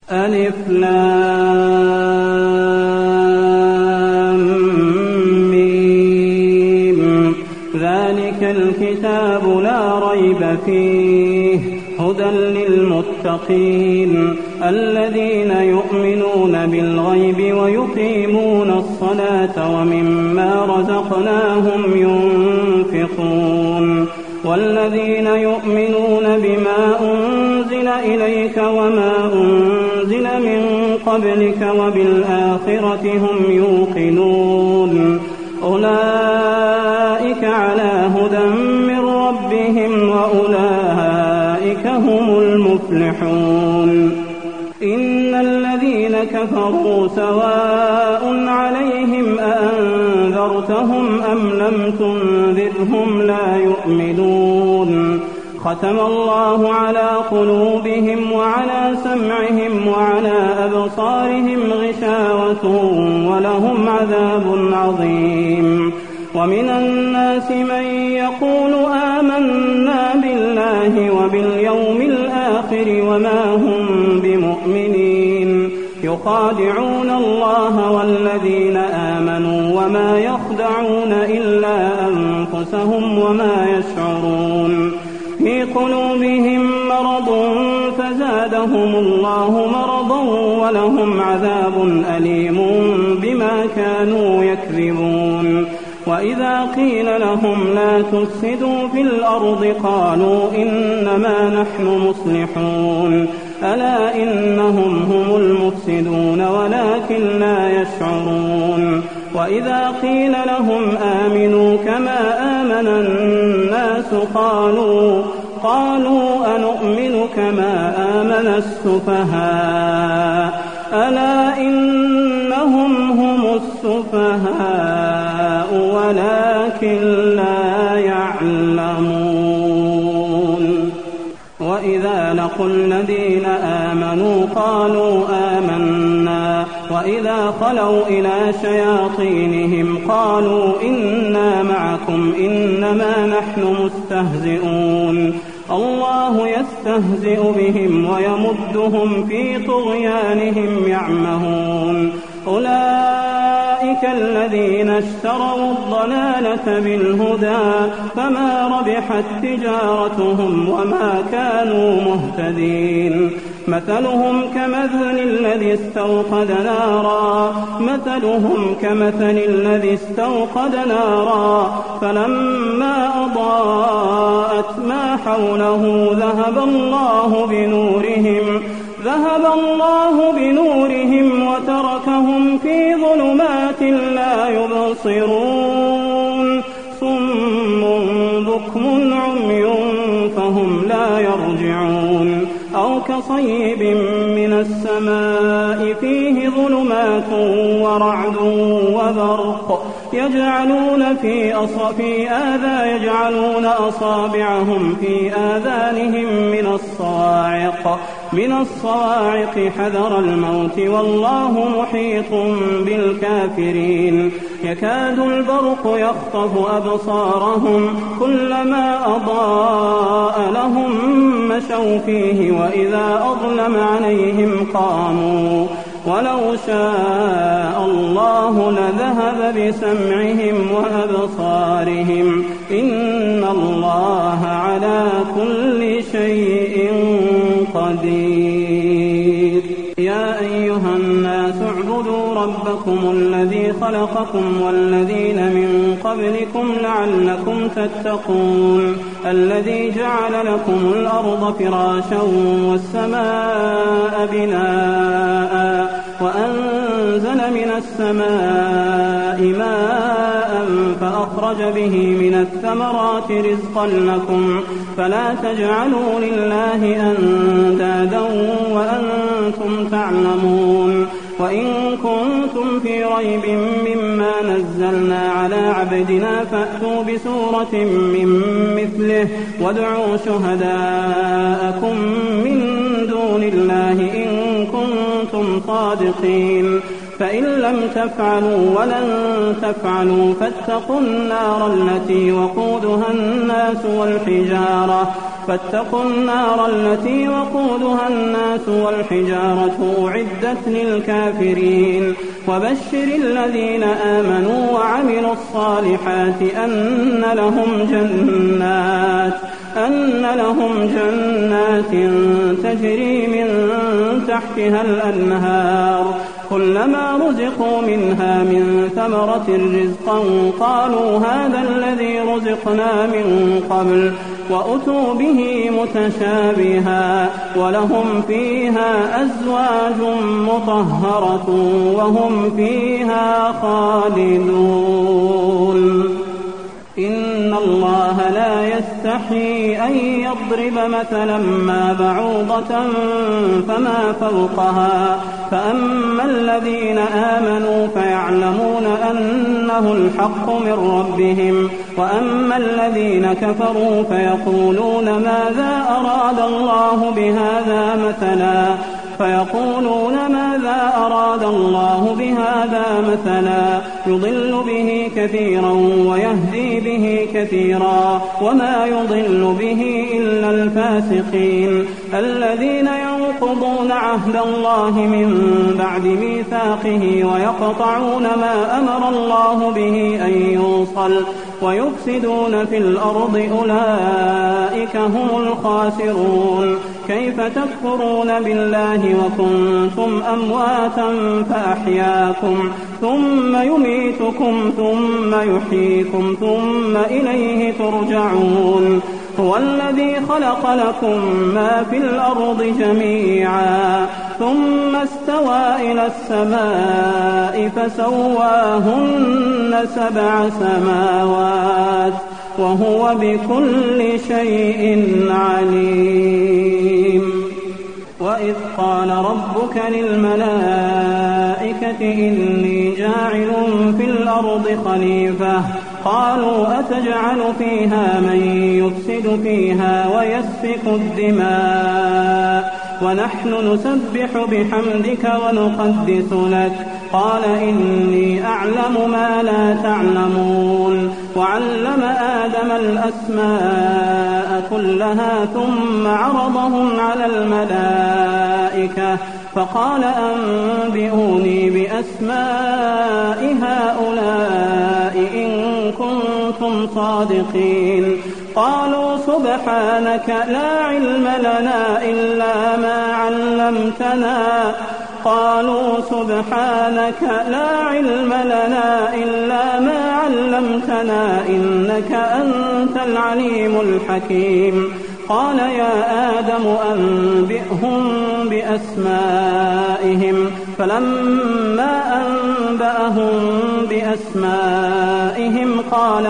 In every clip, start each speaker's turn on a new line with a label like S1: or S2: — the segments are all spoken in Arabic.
S1: ألف لام ميم. ذلك الكتاب لا ريب فيه هدى للمتقين الذين يؤمنون بالغيب ويقيمون الصلاة ومما رزقناهم ينفقون والذين يؤمنون بما أنزل إليك وما أنزل من قبلك وبالآخرة هم يوقنون أولئك على هدى من ربهم وأولئك هم المفلحون. إن الذين كفروا سواء عليهم أأنذرتهم أم لم تنذرهم لا يؤمنون. ختم الله على قلوبهم وعلى سمعهم وعلى أبصارهم غشاوة ولهم عذاب عظيم. ومن الناس من يقول آمنا بالله وباليوم الآخر وما هم بمؤمنين يخادعون الله والذين آمنوا وما يخدعون إلا أنفسهم وما يشعرون. في قلوبهم مرض فزادهم الله مرضا ولهم عذاب أليم بما كانوا يكذبون. وإذا قيل لهم لا تفسدوا في الأرض قالوا إنما نحن مصلحون ألا إنهم هم المفسدون ولكن لا يشعرون. وإذا قيل لهم آمنوا كما آمن الناس قالوا أنؤمن كما آمن السفهاء ألا إنهم هم السفهاء ولكن لا يعلمون. وإذا لقوا الذين آمنوا قالوا آمنا وإذا خلوا إلى شياطينهم قالوا إنا معكم إنما نحن مستهزئون. الله يستهزئ بهم ويمدهم في طغيانهم يعمهون. أولئك الذين اشتروا الضلالة بالهدى فما ربحت تجارتهم وما كانوا مهتدين. مثلهم كمثل الذي استوقد نارا فلما أضاءت ما حوله ذهب الله بنورهم وتركهم في ظلمات لا يبصرون. صم بكم عمي فهم لا يرجعون. أو كصيب من السماء فيه ظلمات ورعد وبرق يجعلون أصابعهم في آذانهم من الصواعق حذر الموت والله محيط بالكافرين. يكاد البرق يخطف أبصارهم كلما أضاء لهم مشوا فيه وإذا أظلم عليهم قاموا. ولو شاء الله لذهب بسمعهم وأبصارهم إن الله على كل شيء قدير. يا أيها الناس اعبدوا ربكم الذي خلقكم والذين من قبلكم لعلكم تتقون. الذي جعل لكم الأرض فراشا والسماء بناء وأنزل من السماء ماء فأخرج به من الثمرات رزقا لكم فلا تجعلوا لله أندادا وأنتم تعلمون. وإن كنتم في ريب مما نزلنا على عبدنا فأتوا بسورة من مثله وادعوا شهداءكم من دون الله إن كنتم صادقين. فإن لم تفعلوا ولن تفعلوا فاتقوا النار التي وقودها الناس والحجارة فاتقوا النار التي وقودها الناس والحجارة أعدت للكافرين وبشر الذين آمنوا وعملوا الصالحات أن لهم جنات تجري من تحتها الأنهار كلما رزقوا منها من ثمرة رزقا قالوا هذا الذي رزقنا من قبل وأتوا به متشابها ولهم فيها أزواج مطهرة وهم فيها خالدون إن الله لا يستحي أن يضرب مثلا ما بعوضة فما فوقها فأما الذين آمنوا فيعلمون أنه الحق من ربهم وأما الذين كفروا فيقولون ماذا أراد الله بهذا مثلا يضل به كثيرا ويهدي به كثيرا وما يضل به إلا الفاسقين الذين ينقضون عهد الله من بعد ميثاقه ويقطعون ما أمر الله به أن يوصل ويفسدون في الأرض أولئك هم الخاسرون كيف تكفرون بالله وكنتم أمواتا فأحياكم ثم يميتكم ثم يحييكم ثم إليه ترجعون هو الذي خلق لكم ما في الأرض جميعا ثم استوى إلى السماء فسواهن 7 سماوات وهو بكل شيء عليم وإذ قال ربك للملائكة إني جاعل في الأرض خليفة قالوا أتجعل فيها من يفسد فيها ويسفك الدماء ونحن نسبح بحمدك ونقدس لك قال إني أعلم ما لا تعلمون وعلم آدم الأسماء كلها ثم عرضهم على الملائكة فقال أنبئوني بأسماء هؤلاء إن كنتم صادقين قالوا سبحانك لا علم لنا إلا ما علمتنا إنك أنت العليم الحكيم قال يا آدم أنبئهم بأسمائهم فلما أنبأهم بأسمائهم قال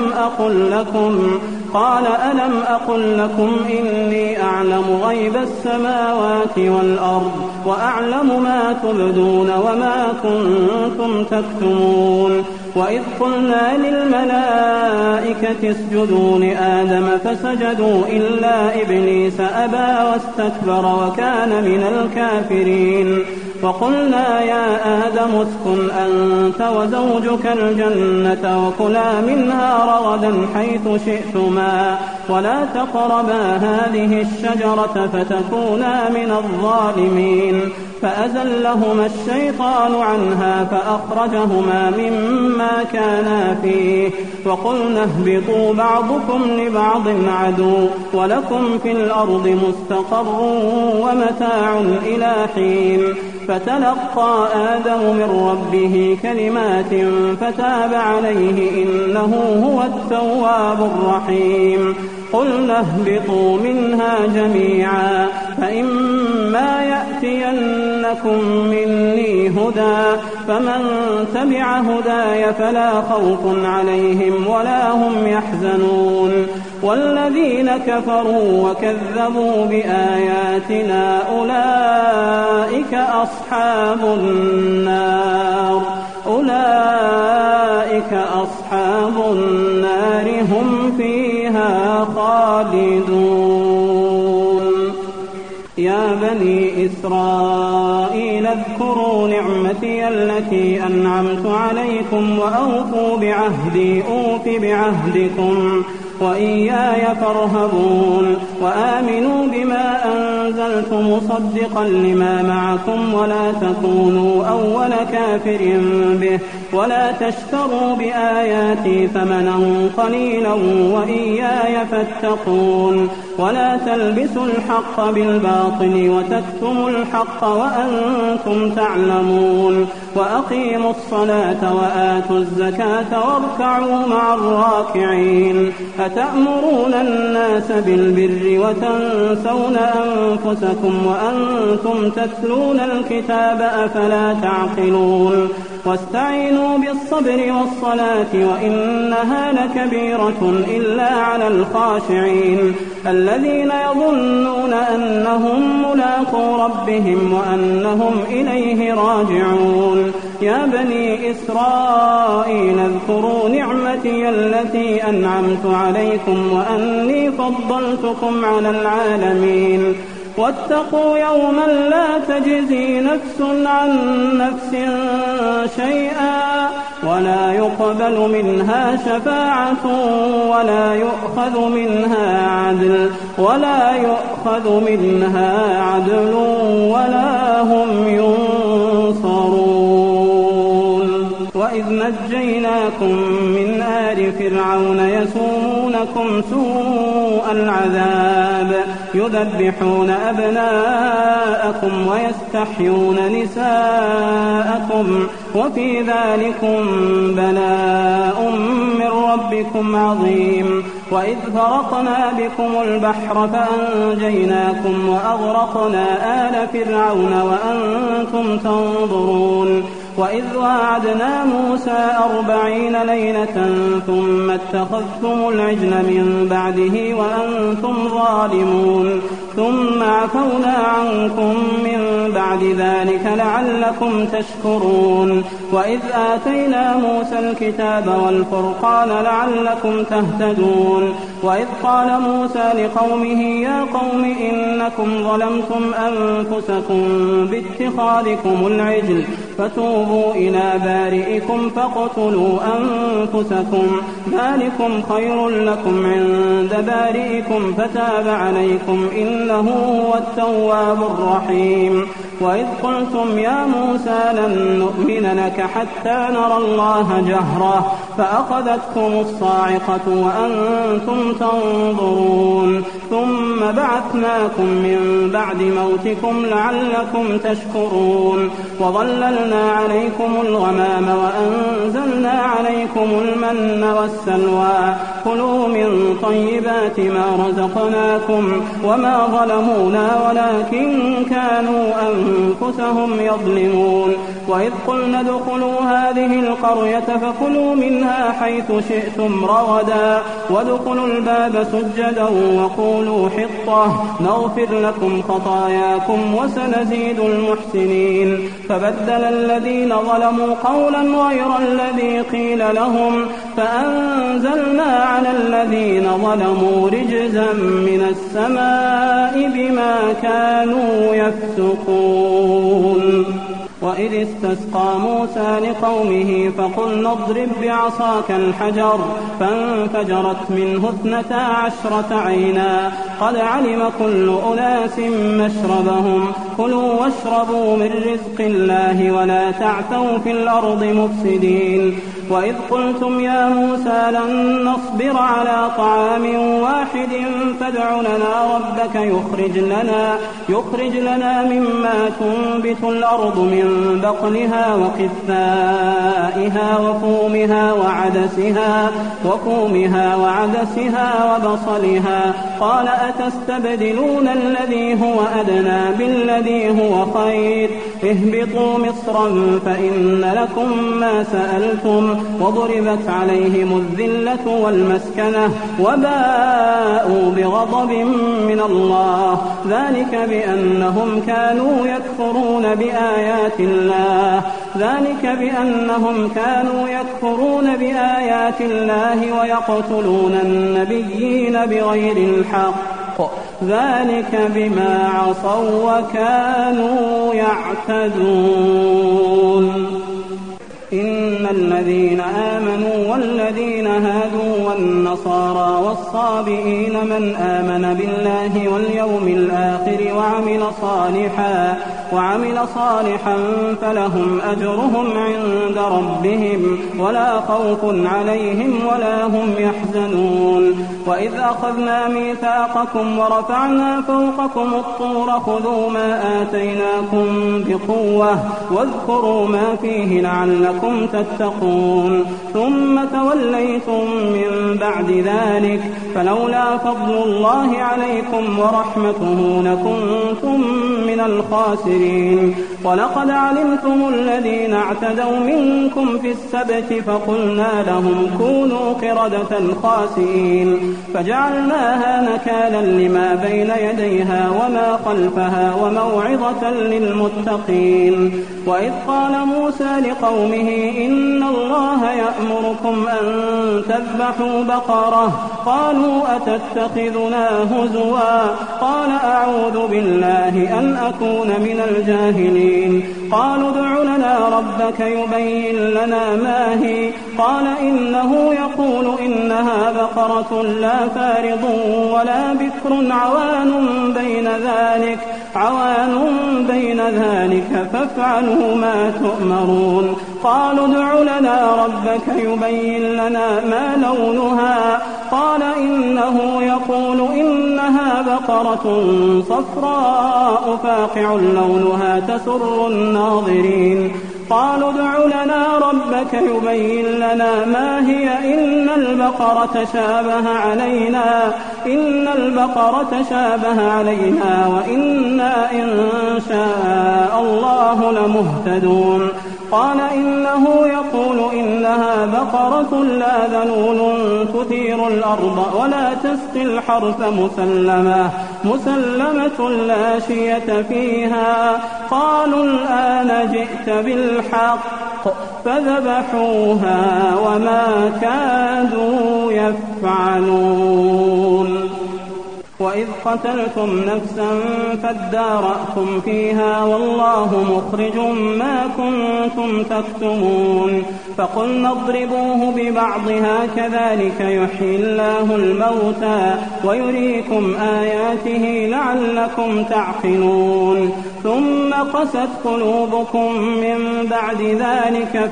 S1: ألم أقل لكم إني أعلم غيب السماوات والأرض وأعلم ما تبدون وما كنتم تكتمون وإذ قلنا للملائكة اسجدوا لآدم فسجدوا إلا إبليس أبى واستكبر وكان من الكافرين وقلنا يا آدم اسكن أنت وزوجك الجنة وكلا منها رغدا حيث شئتما ولا تقربا هذه الشجرة فتكونا من الظالمين فأزلهما الشيطان عنها فأخرجهما مما كانا فيه وقلنا اهبطوا بعضكم لبعض عدو ولكم في الأرض مستقر ومتاع إلى حين فتلقى آدم من ربه كلمات فتاب عليه إنه هو التواب الرحيم قلنا اهبطوا منها جميعا فإما يأتينكم مني هدى فمن تبع هداي فلا خوف عليهم ولا هم يحزنون والذين كفروا وكذبوا بآياتنا أولئك أصحاب النار هم فيها خالدون يا بني إسرائيل اذكروا نعمتي التي أنعمت عليكم وأوفوا بعهدي أوف بعهدكم وإياي فارهبون وآمنوا بما أنزلت مصدقا لما معكم ولا تكونوا أول كافر به ولا تشتروا بآياتي ثمنا قليلا وإياي فاتقون ولا تلبسوا الحق بالباطل وتكتموا الحق وأنتم تعلمون وأقيموا الصلاة وآتوا الزكاة واركعوا مع الراكعين أتأمرون الناس بالبر وتنسون أنفسكم وأنتم تتلون الكتاب أفلا تعقلون واستعينوا بالصبر والصلاة وإنها لكبيرة إلا على الخاشعين الذين يظنون أنهم ملاقو ربهم وأنهم إليه راجعون يا بني إسرائيل اذكروا نعمتي التي أنعمت عليكم وأني فضلتكم على العالمين واتقوا يوما لا تجزي نفس عن نفس شيئا ولا يقبل منها شفاعة ولا يؤخذ منها عدل ولا هم ينصرون وإذ نجيناكم من آل فرعون يسومونكم سوء العذاب يذبحون أبناءكم ويستحيون نساءكم وفي ذلكم بلاء من ربكم عظيم وإذ فرقنا بكم البحر فأنجيناكم وأغرقنا آل فرعون وأنتم تنظرون وإذ وعدنا موسى 40 ليلة ثم اتخذتم العجل من بعده وأنتم ظالمون ثم عفونا عنكم من بعد ذلك لعلكم تشكرون وإذ آتينا موسى الكتاب والفرقان لعلكم تهتدون وإذ قال موسى لقومه يا قوم إنكم ظلمتم أنفسكم باتخاذكم العجل فتوبوا إلى بارئكم فاقتلوا أنفسكم ذلكم خير لكم عند بارئكم فتاب عليكم إنه هو التواب الرحيم وإذ قلتم يا موسى لن نؤمن لك حتى نرى الله جهرة فأخذتكم الصاعقة وأنتم تنظرون ثم بعثناكم من بعد موتكم لعلكم تشكرون وظللنا عليكم الغمام وأنزلنا عليكم المن والسلوى كلوا من طيبات ما رزقناكم وما ظلمونا ولكن كانوا أنفسهم يظلمون وإذ قلنا ادخلوا هذه القرية فكلوا منها حيث شئتم رغدا وادخلوا الباب سجدا وقولوا حطة نغفر لكم خطاياكم وسنزيد المحسنين فبدل الذين ظلموا قولا غير الذي قيل لهم فأنزلنا على الذين ظلموا رجزا من السماء بما كانوا يفسقون وإذ استسقى موسى لقومه فقلنا اضرب بعصاك الحجر فانفجرت منه 12 عينا قد علم كل أناس مشربهم كلوا واشربوا من رزق الله ولا تعثوا في الأرض مفسدين وإذ قلتم يا موسى لن نصبر على طعام واحد فادع لنا ربك يخرج لنا مما تنبت الأرض من بقلها وقثائها وفومها وعدسها وبصلها قال أتستبدلون الذي هو أدنى بالذي هو خير اهبطوا مصرا فإن لكم ما سألتم وضربت عليهم الذلة والمسكنة وباءوا بغضب من الله ذلك بأنهم كانوا يكفرون بآيات الله ويقتلون النبيين بغير الحق ذلك بما عصوا وكانوا يعتدون إن الذين آمنوا والذين هادوا والنصارى والصابئين من آمن بالله واليوم الآخر وعمل صالحا فلهم أجرهم عند ربهم ولا خوف عليهم ولا هم يحزنون. وإذ أخذنا ميثاقكم ورفعنا فوقكم الطور خذوا ما آتيناكم بقوة واذكروا ما فيه لعلكم تتقون. ثم توليتم من بعد ذلك فلولا فضل الله عليكم ورحمته لكنتم من الخاسرين. ولقد علمتم الذين اعتدوا منكم في السبت فقلنا لهم كونوا قردة خاسئين فجعلناها نكالا لما بين يديها وما خلفها وموعظة للمتقين. وإذ قال موسى لقومه إن الله يأمركم أن تذبحوا بقرة قالوا أتتخذنا هزوا قال أعوذ بالله أن أكون من الجاهلين. قالوا ادع لنا ربك يبين لنا ما هي قال إنه يقول إنها بقرة لا فارض ولا بكر عوان بين ذلك فافعلوا ما تؤمرون. قالوا ادع لنا ربك يبين لنا ما لونها قال إنه يقول إنها بقرة صفراء فاقع لونها تسر الناظرين. قالوا ادع لنا ربك يبين لنا ما هي إن البقرة شابه علينا وإنا إن شاء الله لمهتدون. قال إنه يقول إنها بقرة لا ذلول تثير الأرض ولا تسقي الحرث مسلمة لا شية فيها. قالوا الآن جئت بالحق فذبحوها وما كادوا يفعلون. وإذ قتلتم نفسا فادارأتم فيها والله مخرج ما كنتم تكتمون. فقلنا اضربوه ببعضها كذلك يحيي الله الموتى ويريكم آياته لعلكم تعقلون. ثم قست قلوبكم من بعد ذلك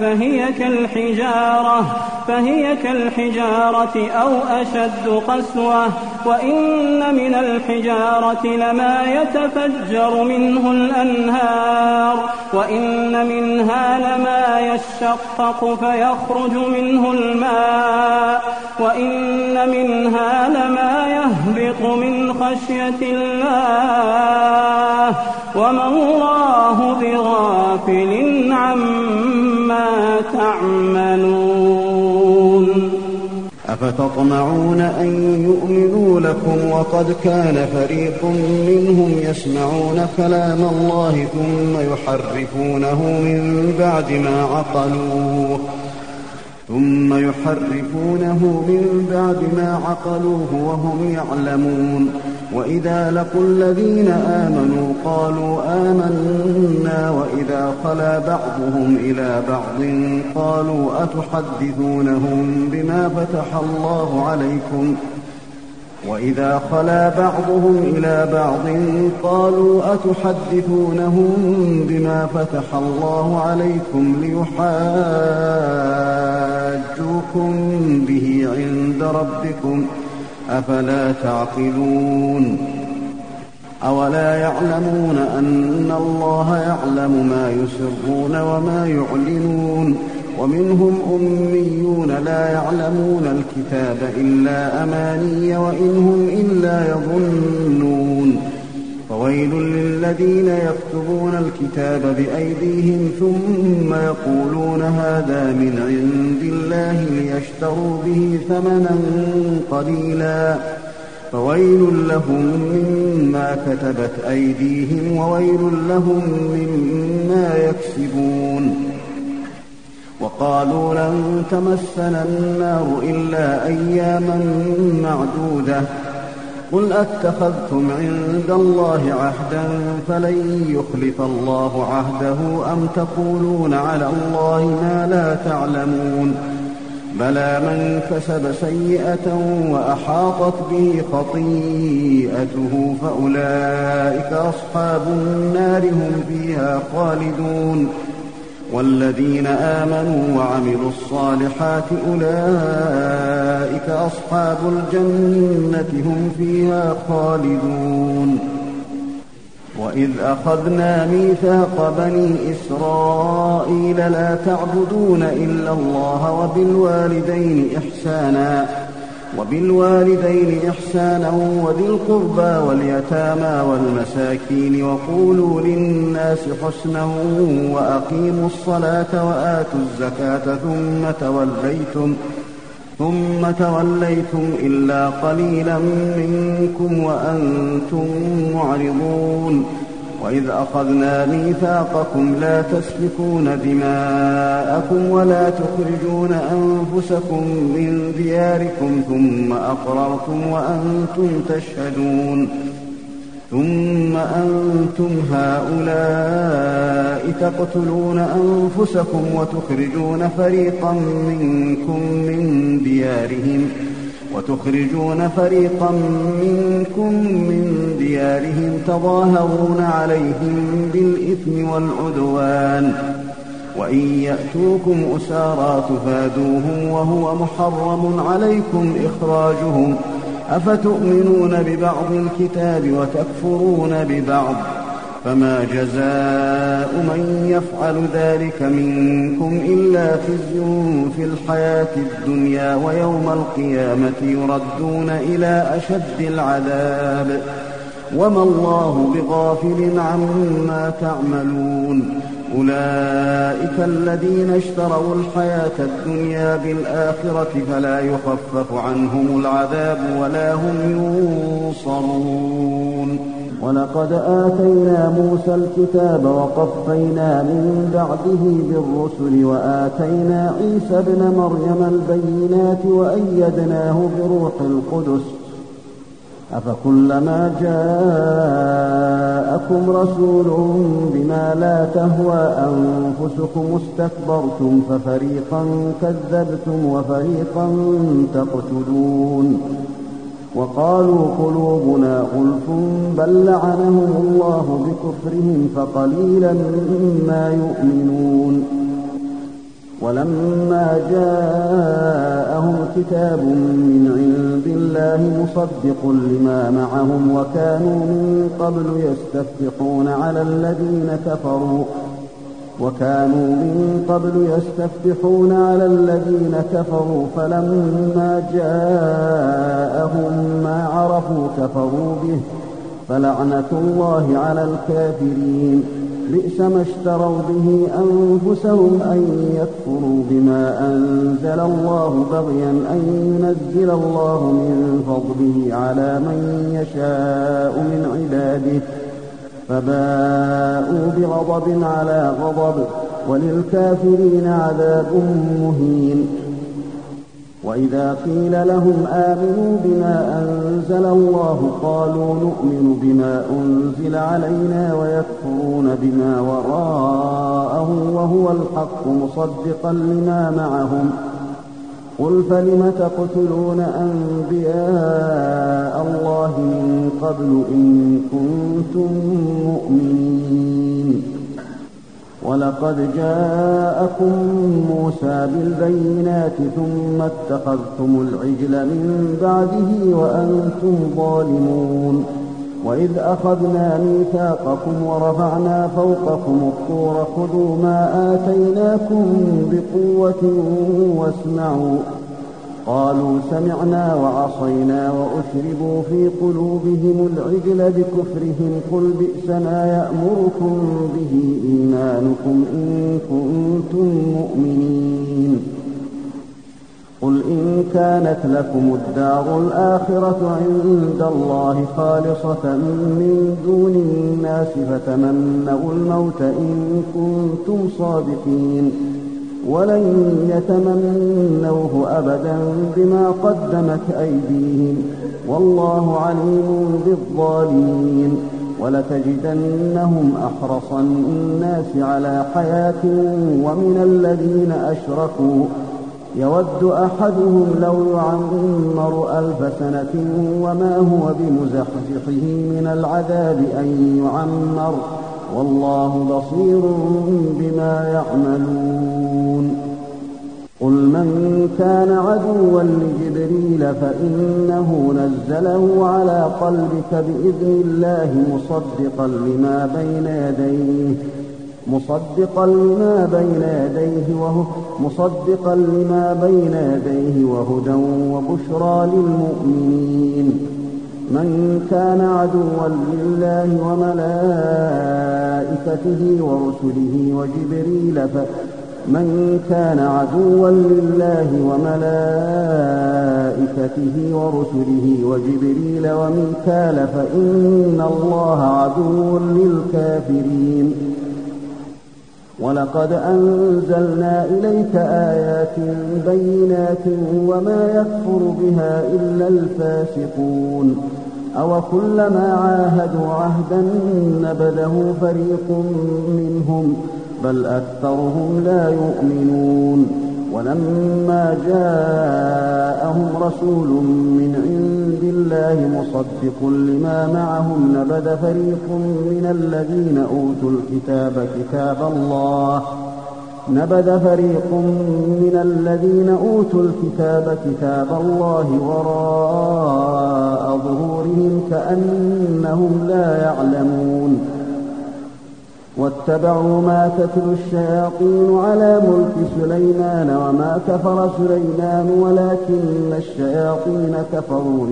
S1: فهي كالحجارة أو أشد قسوة. وإن من الحجارة لما يتفجر منه الأنهار وإن منها لما يشقق فيخرج منه الماء وإن منها لما يهبط من خشية الله وما الله بغافل عما تعملون.
S2: أفتطمعون أن يؤمنوا لكم وقد كان فريق منهم يسمعون كلام الله ثم يحرفونه من بعد ما عقلوه وهم يعلمون. وإذا لقوا الذين آمنوا قالوا آمنا وإذا خلا بعضهم إلى بعض قالوا أتحدثونهم بما فتح الله عليكم ليحاجوكم به عند ربكم أفلا تعقلون. أولا يعلمون أن الله يعلم ما يسرون وما يعلنون. ومنهم أميون لا يعلمون الكتاب إلا أماني وإن هم إلا يظنون. فويل للذين يكتبون الكتاب بأيديهم ثم يقولون هذا من عند الله ليشتروا به ثمنا قليلا فويل لهم مما كتبت أيديهم وويل لهم مما يكسبون. وقالوا لن تمسنا النار إلا أياما معدودة قل أتخذتم عند الله عهدا فلن يخلف الله عهده أم تقولون على الله ما لا تعلمون بلى من كسب سيئة وأحاطت به خطيئته فأولئك أصحاب النار هم فيها خالدون والذين آمنوا وعملوا الصالحات أولئك أصحاب الجنة هم فيها خالدون وإذ أخذنا ميثاق بني إسرائيل لا تعبدون إلا الله وبالوالدين إحسانا وذي القربى واليتامى والمساكين وقولوا للناس حسنا وأقيموا الصلاة وآتوا الزكاة ثم توليتم إلا قليلا منكم وأنتم معرضون وإذ أخذنا ميثاقكم لا تسفكون دماءكم ولا تخرجون أنفسكم من دياركم ثم أقررتم وأنتم تشهدون ثم أنتم هؤلاء تقتلون أنفسكم وتخرجون فريقا منكم من ديارهم تظاهرون عليهم بالإثم والعدوان وإن يأتوكم أسارى تفادوهم وهو محرم عليكم إخراجهم أفتؤمنون ببعض الكتاب وتكفرون ببعض فما جزاء من يفعل ذلك منكم إلا خزي في الحياة الدنيا ويوم القيامة يردون إلى أشد العذاب وما الله بغافل عما تعملون أولئك الذين اشتروا الحياة الدنيا بالآخرة فلا يخفف عنهم العذاب ولا هم ينصرون ولقد آتينا موسى الكتاب وقفينا من بعده بالرسل وآتينا عيسى ابن مريم البينات وأيدناه بروح القدس أفكلما جاءكم رسول بما لا تهوى أنفسكم استكبرتم ففريقا كذبتم وفريقا تقتلون وقالوا قلوبنا غلف بل لعنهم الله بكفرهم فقليلا ما يؤمنون ولما جاءهم كتاب من عند الله مصدق لما معهم وكانوا من قبل يستفتحون على الذين كفروا فلما جاءهم ما عرفوا كفروا به فلعنة الله على الكافرين بئس ما اشتروا به أنفسهم أن يكفروا بما أنزل الله بغيا أن ينزل الله من فضله على من يشاء من عباده فباءوا بغضب على غضب وللكافرين عذاب مهين وإذا قيل لهم آمنوا بما أنزل الله قالوا نؤمن بما أنزل علينا ويكفرون بما وراءه وهو الحق مصدقا لما معهم قل فلم تقتلون أنبياء الله من قبل إن كنتم مؤمنين ولقد جاءكم موسى بالبينات ثم اتخذتم العجل من بعده وأنتم ظالمون وإذ أخذنا ميثاقكم ورفعنا فوقكم الطور خذوا ما آتيناكم بقوة واسمعوا قالوا سمعنا وعصينا وأشربوا في قلوبهم العجل بكفرهم قل بئس ما يأمركم به إيمانكم إن كنتم مؤمنين قل إن كانت لكم الدار الآخرة عند الله خالصة من دون الناس فتمنوا الموت إن كنتم صادقين ولن يتمنوه أبدا بما قدمت أيديهم والله عليم بالظالمين. ولتجدنهم أحرص الناس على حياة ومن الذين أشركوا يود أحدهم لو يعمر 1000 سنة وما هو بمزحزحه من العذاب أن يعمر والله بصير بما يعملون. قل من كان عدوا لجبريل فإنه نزله على قلبك بإذن الله مصدقا لما بين يديه وهدى وبشرى للمؤمنين. من كان عدوا لله وملائكته ورسله وميكال فإن الله عدو للكافرين. ولقد أنزلنا إليك آيات بينات وما يكفر بها إلا الفاسقون. أوكلما عاهدوا عهدا نبذه فريق منهم بل أكثرهم لا يؤمنون. ولما جاءهم رسول من عند الله مصدق لما معهم نبذ فريق من الذين أوتوا الكتاب كتاب الله وراء ظهورهم كأنهم لا يعلمون. واتبعوا ما تتلو الشياطين على ملك سليمان وما كفر سليمان ولكن الشياطين كفروا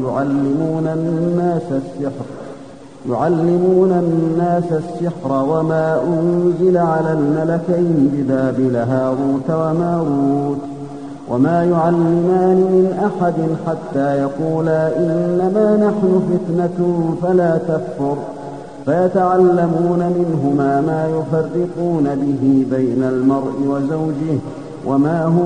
S2: يعلمون الناس السحر وما أنزل على الملكين ببابل هاروت وماروت وما يعلمان من أحد حتى يقولا إنما نحن فتنة فلا تكفر فيتعلمون منهما ما يفرقون به بين المرء وزوجه وما هم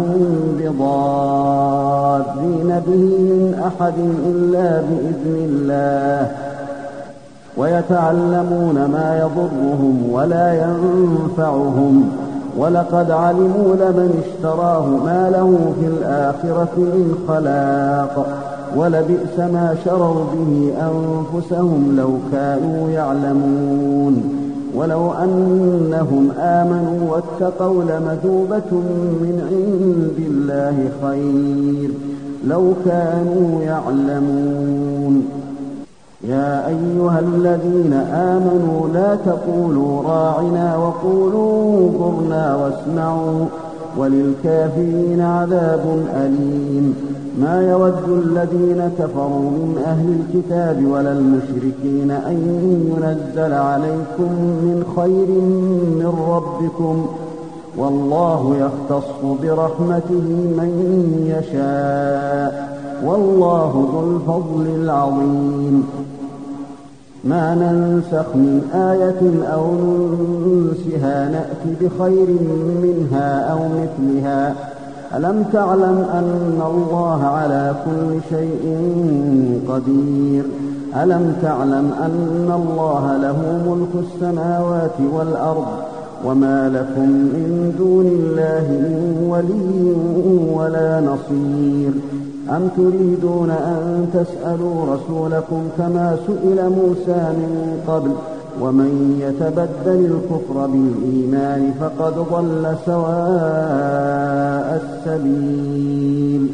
S2: بضارين به من أحد إلا بإذن الله ويتعلمون ما يضرهم ولا ينفعهم ولقد علموا لمن اشتراه ما له في الآخرة من خلاق ولبئس ما شروا به أنفسهم لو كانوا يعلمون. ولو أنهم آمنوا واتقوا لمثوبة من عند الله خير لو كانوا يعلمون. يا أيها الذين آمنوا لا تقولوا راعنا وقولوا انظرنا واسمعوا وللكافرين عذاب أليم. ما يود الذين كفروا من أهل الكتاب ولا المشركين أن ينزل عليكم من خير من ربكم والله يختص برحمته من يشاء والله ذو الفضل العظيم. ما ننسخ من آية أو ننسها نأتي بخير منها أو مثلها. ألم تعلم أن الله على كل شيء قدير. ألم تعلم أن الله له ملك السماوات والأرض وما لكم من دون الله من ولي ولا نصير. أم تريدون أن تسألوا رسولكم كما سئل موسى من قبل ومن يتبدل الكفر بالإيمان فقد ضل سواء السبيل.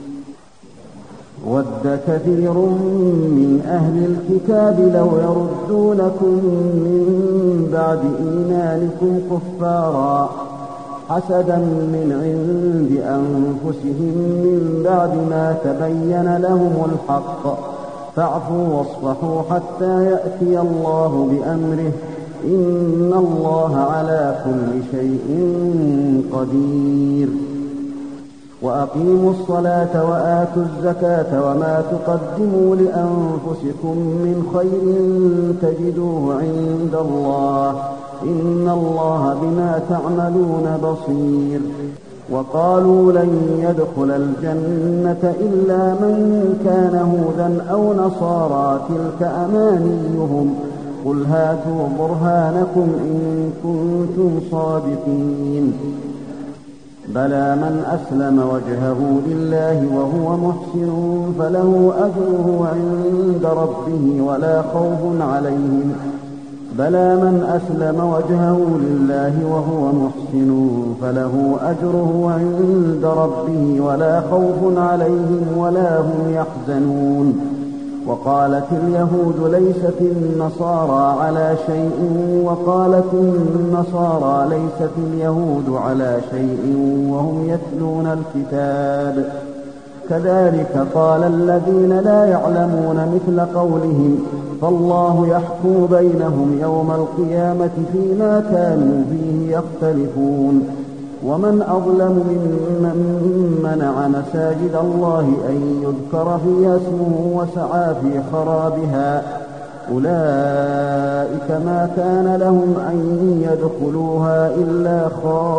S2: ود كثير من أهل الكتاب لو يردونكم من بعد إيمانكم كفارا حسدا من عند أنفسهم من بعد ما تبين لهم الحق فاعفوا واصفحوا حتى يأتي الله بأمره إن الله على كل شيء قدير. وأقيموا الصلاة وآتوا الزكاة وما تقدموا لأنفسكم من خير تجدوه عند الله إن الله بما تعملون بصير. وقالوا لن يدخل الجنة إلا من كان هودا أو نصارى تلك أمانيهم قل هاتوا برهانكم إن كنتم صادقين بلى من أسلم وجهه لله وهو محسن فله أجره عند ربه ولا خوف عليهم بلى من أسلم وجهه لله وهو محسن فله أجره عند ربه ولا خوف عليهم ولا هم يحزنون وقالت اليهود ليست النصارى على شيء وقالت النصارى ليست اليهود على شيء وهم يتلون الكتاب كذلك قال الذين لا يعلمون مثل قولهم فالله يحكم بينهم يوم القيامة فيما كانوا فيه يختلفون ومن أظلم ممن منع مساجد الله أن يذكر فيها اسمه وسعى في خرابها أولئك ما كان لهم أن يدخلوها إلا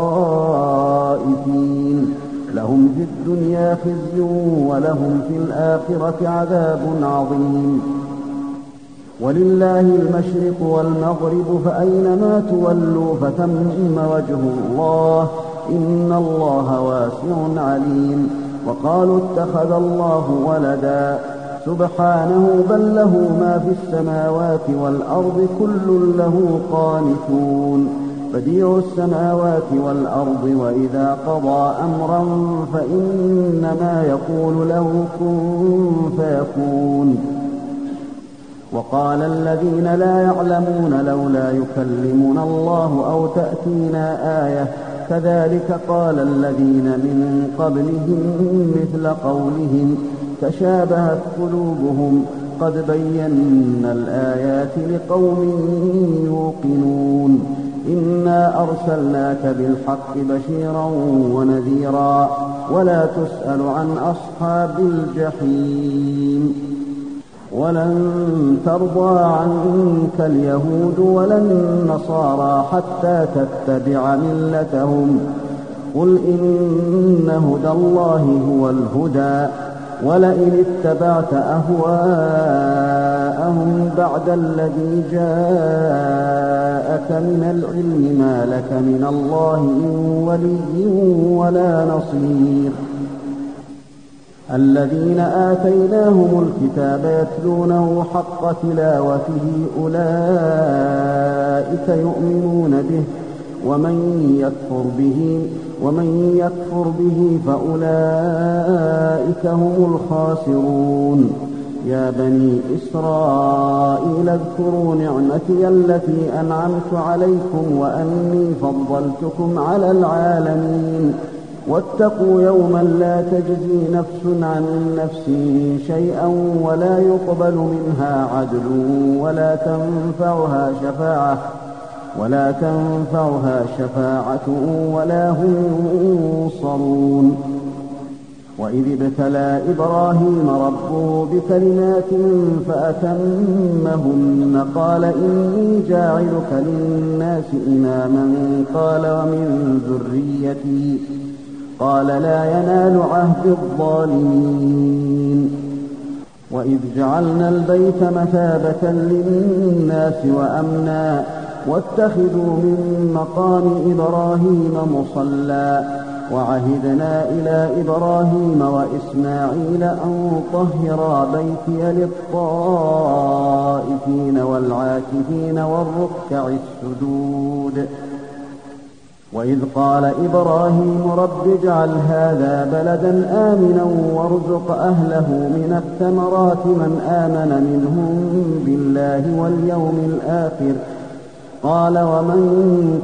S2: خائفين لهم في الدنيا خزي ولهم في الآخرة عذاب عظيم ولله المشرق والمغرب فأينما تولوا فثم وجه الله إن الله واسع عليم وقالوا اتخذ الله ولدا سبحانه بل له ما في السماوات والأرض كل له قانتون بديع السماوات والأرض وإذا قضى أمرا فإنما يقول له كن فيكون وقال الذين لا يعلمون لولا يكلمنا الله أو تأتينا آية كذلك قال الذين من قبلهم مثل قولهم تشابهت قلوبهم قد بينا الآيات لقوم يوقنون إنا أرسلناك بالحق بشيرا ونذيرا ولا تسأل عن أصحاب الجحيم ولن ترضى عنك اليهود ولا النصارى حتى تتبع ملتهم قل إن هدى الله هو الهدى ولئن اتبعت أهواءهم بعد الذي جاءك من العلم ما لك من الله من ولي ولا نصير الذين آتيناهم الكتاب يتلونه حق تلاوته أولئك يؤمنون به ومن يكفر به فأولئك هم الخاسرون يا بني إسرائيل اذكروا نعمتي التي أنعمت عليكم وأني فضلتكم على العالمين واتقوا يوما لا تجزي نفس عن نفس شيئا ولا يقبل منها عدل ولا تنفعها شفاعة ولا هم ينصرون وإذ ابتلى إبراهيم ربه بكلمات فأتمهن قال إني جاعلك للناس إماما قال ومن ذريتي قال لا ينال عهد الظالمين وإذ جعلنا البيت مثابة للناس وأمنا واتخذوا من مقام إبراهيم مصلى وعهدنا إلى إبراهيم وإسماعيل أن طهرا بيتي للطائفين والعاكفين والركع السجود وإذ قال إبراهيم رب اجعل هذا بلدا آمنا وارزق أهله من الثمرات من آمن منهم بالله واليوم الآخر قال ومن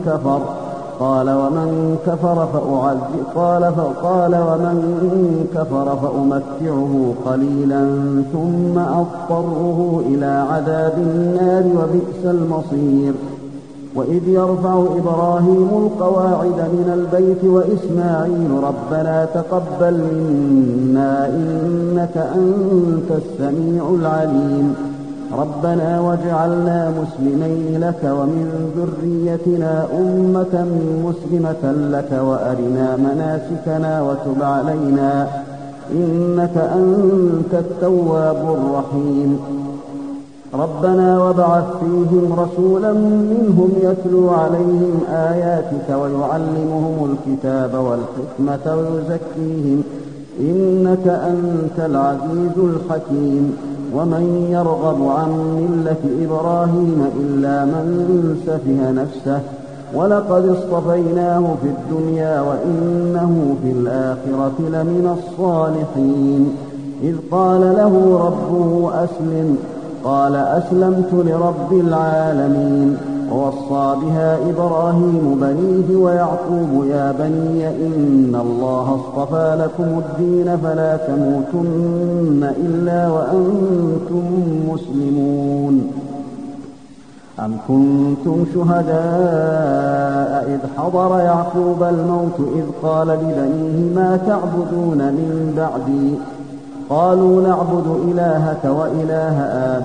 S2: كفر فأمتعه قليلا ثم أضطره إلى عذاب النار وبئس المصير وإذ يرفع إبراهيم القواعد من البيت وإسماعيل ربنا تقبل منا إنك أنت السميع العليم ربنا واجعلنا مسلمين لك ومن ذريتنا أمة مسلمة لك وأرنا مناسكنا وتب علينا إنك أنت التواب الرحيم ربنا وابعث فيهم رسولا منهم يتلو عليهم آياتك ويعلمهم الكتاب والحكمة ويزكيهم إنك أنت العزيز الحكيم ومن يرغب عن ملة إبراهيم إلا من سفه نفسه ولقد اصطفيناه في الدنيا وإنه في الآخرة لمن الصالحين إذ قال له ربه أسلم قال أسلمت لرب العالمين ووصى بها إبراهيم بنيه ويعقوب يا بني إن الله اصطفى لكم الدين فلا تموتن إلا وأنتم مسلمون أم كنتم شهداء إذ حضر يعقوب الموت إذ قال لبنيه ما تعبدون من بعدي قالوا نعبد إلهك وإله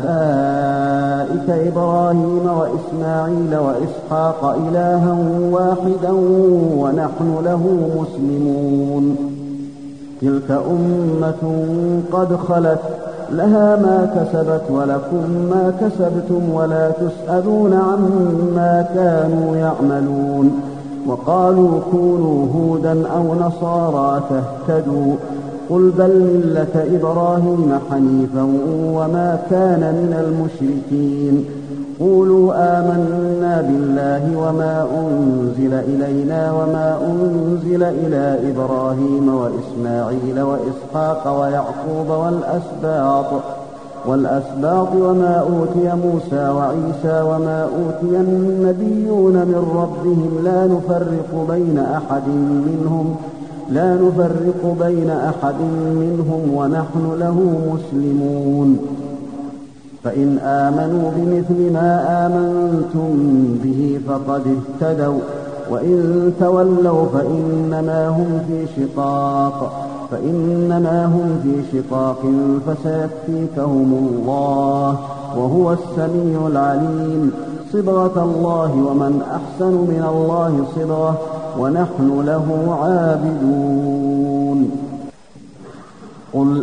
S2: آبائك إبراهيم وإسماعيل وإسحاق إلها واحدا ونحن له مسلمون تلك أمة قد خلت لها ما كسبت ولكم ما كسبتم ولا تسألون عما كانوا يعملون وقالوا كونوا هودا أو نصارى تهتدوا قل بل ملة إبراهيم حنيفا وما كان من المشركين قولوا آمنا بالله وما أنزل إلينا وما أنزل إلى إبراهيم وإسماعيل وإسحاق ويعقوب والأسباط وما أوتي موسى وعيسى وما أوتي النبيون من ربهم لا نفرق بين أحد منهم ونحن له مسلمون فإن آمنوا بمثل ما آمنتم به فقد اهتدوا وإن تولوا فإنما هم في شقاق فسيكفيكهم الله وهو السميع العليم صبغة الله ومن أحسن من الله صبغة ونحن له عابدون قل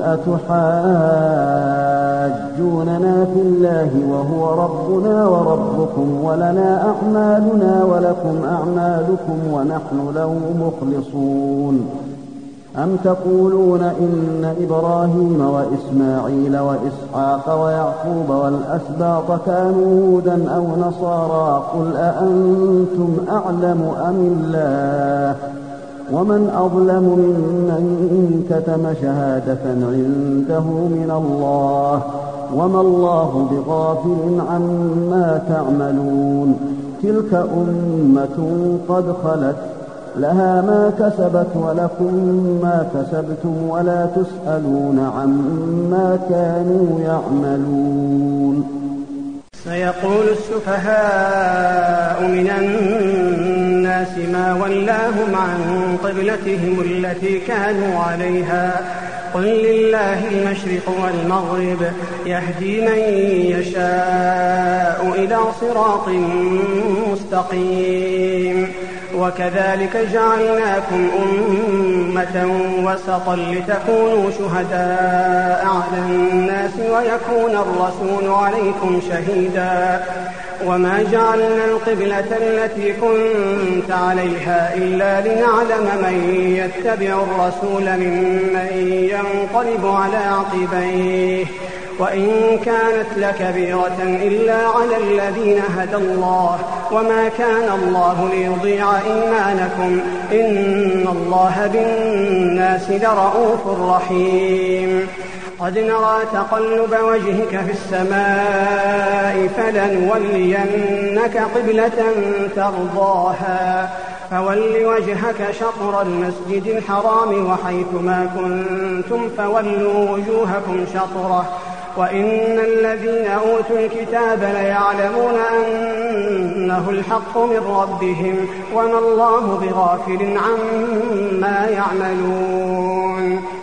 S2: أتحاجوننا في الله وهو ربنا وربكم ولنا أعمالنا ولكم أعمالكم ونحن له مخلصون أم تقولون إن إبراهيم وإسماعيل وإسحاق ويعقوب والأسباط كانوا هودا أو نصارى قل أأنتم أعلم أم الله ومن أظلم ممن كتم شهادة عنده من الله وما الله بغافل عما تعملون تلك أمة قد خلت لها ما كسبت ولكم ما كسبتم ولا تسألون عما كانوا يعملون
S3: سيقول السفهاء من الناس ما ولاهم عن قبلتهم التي كانوا عليها قل لله المشرق والمغرب يهدي من يشاء إلى صراط مستقيم وكذلك جعلناكم أمة وسطا لتكونوا شهداء على الناس ويكون الرسول عليكم شهيدا وما جعلنا القبلة التي كنت عليها إلا لنعلم من يتبع الرسول ممن ينقلب على عقبيه وإن كانت لكبيرة إلا على الذين هدى الله وما كان الله ليضيع إيمانكم إن الله بالناس لرءوف رحيم قد نرى تقلب وجهك في السماء فلنولينك قبلة ترضاها فول وجهك شطر المسجد الحرام وحيث ما كنتم فولوا وجوهكم شطره وإن الذين أوتوا الكتاب ليعلمون أنه الحق من ربهم وما الله بغافل عما يعملون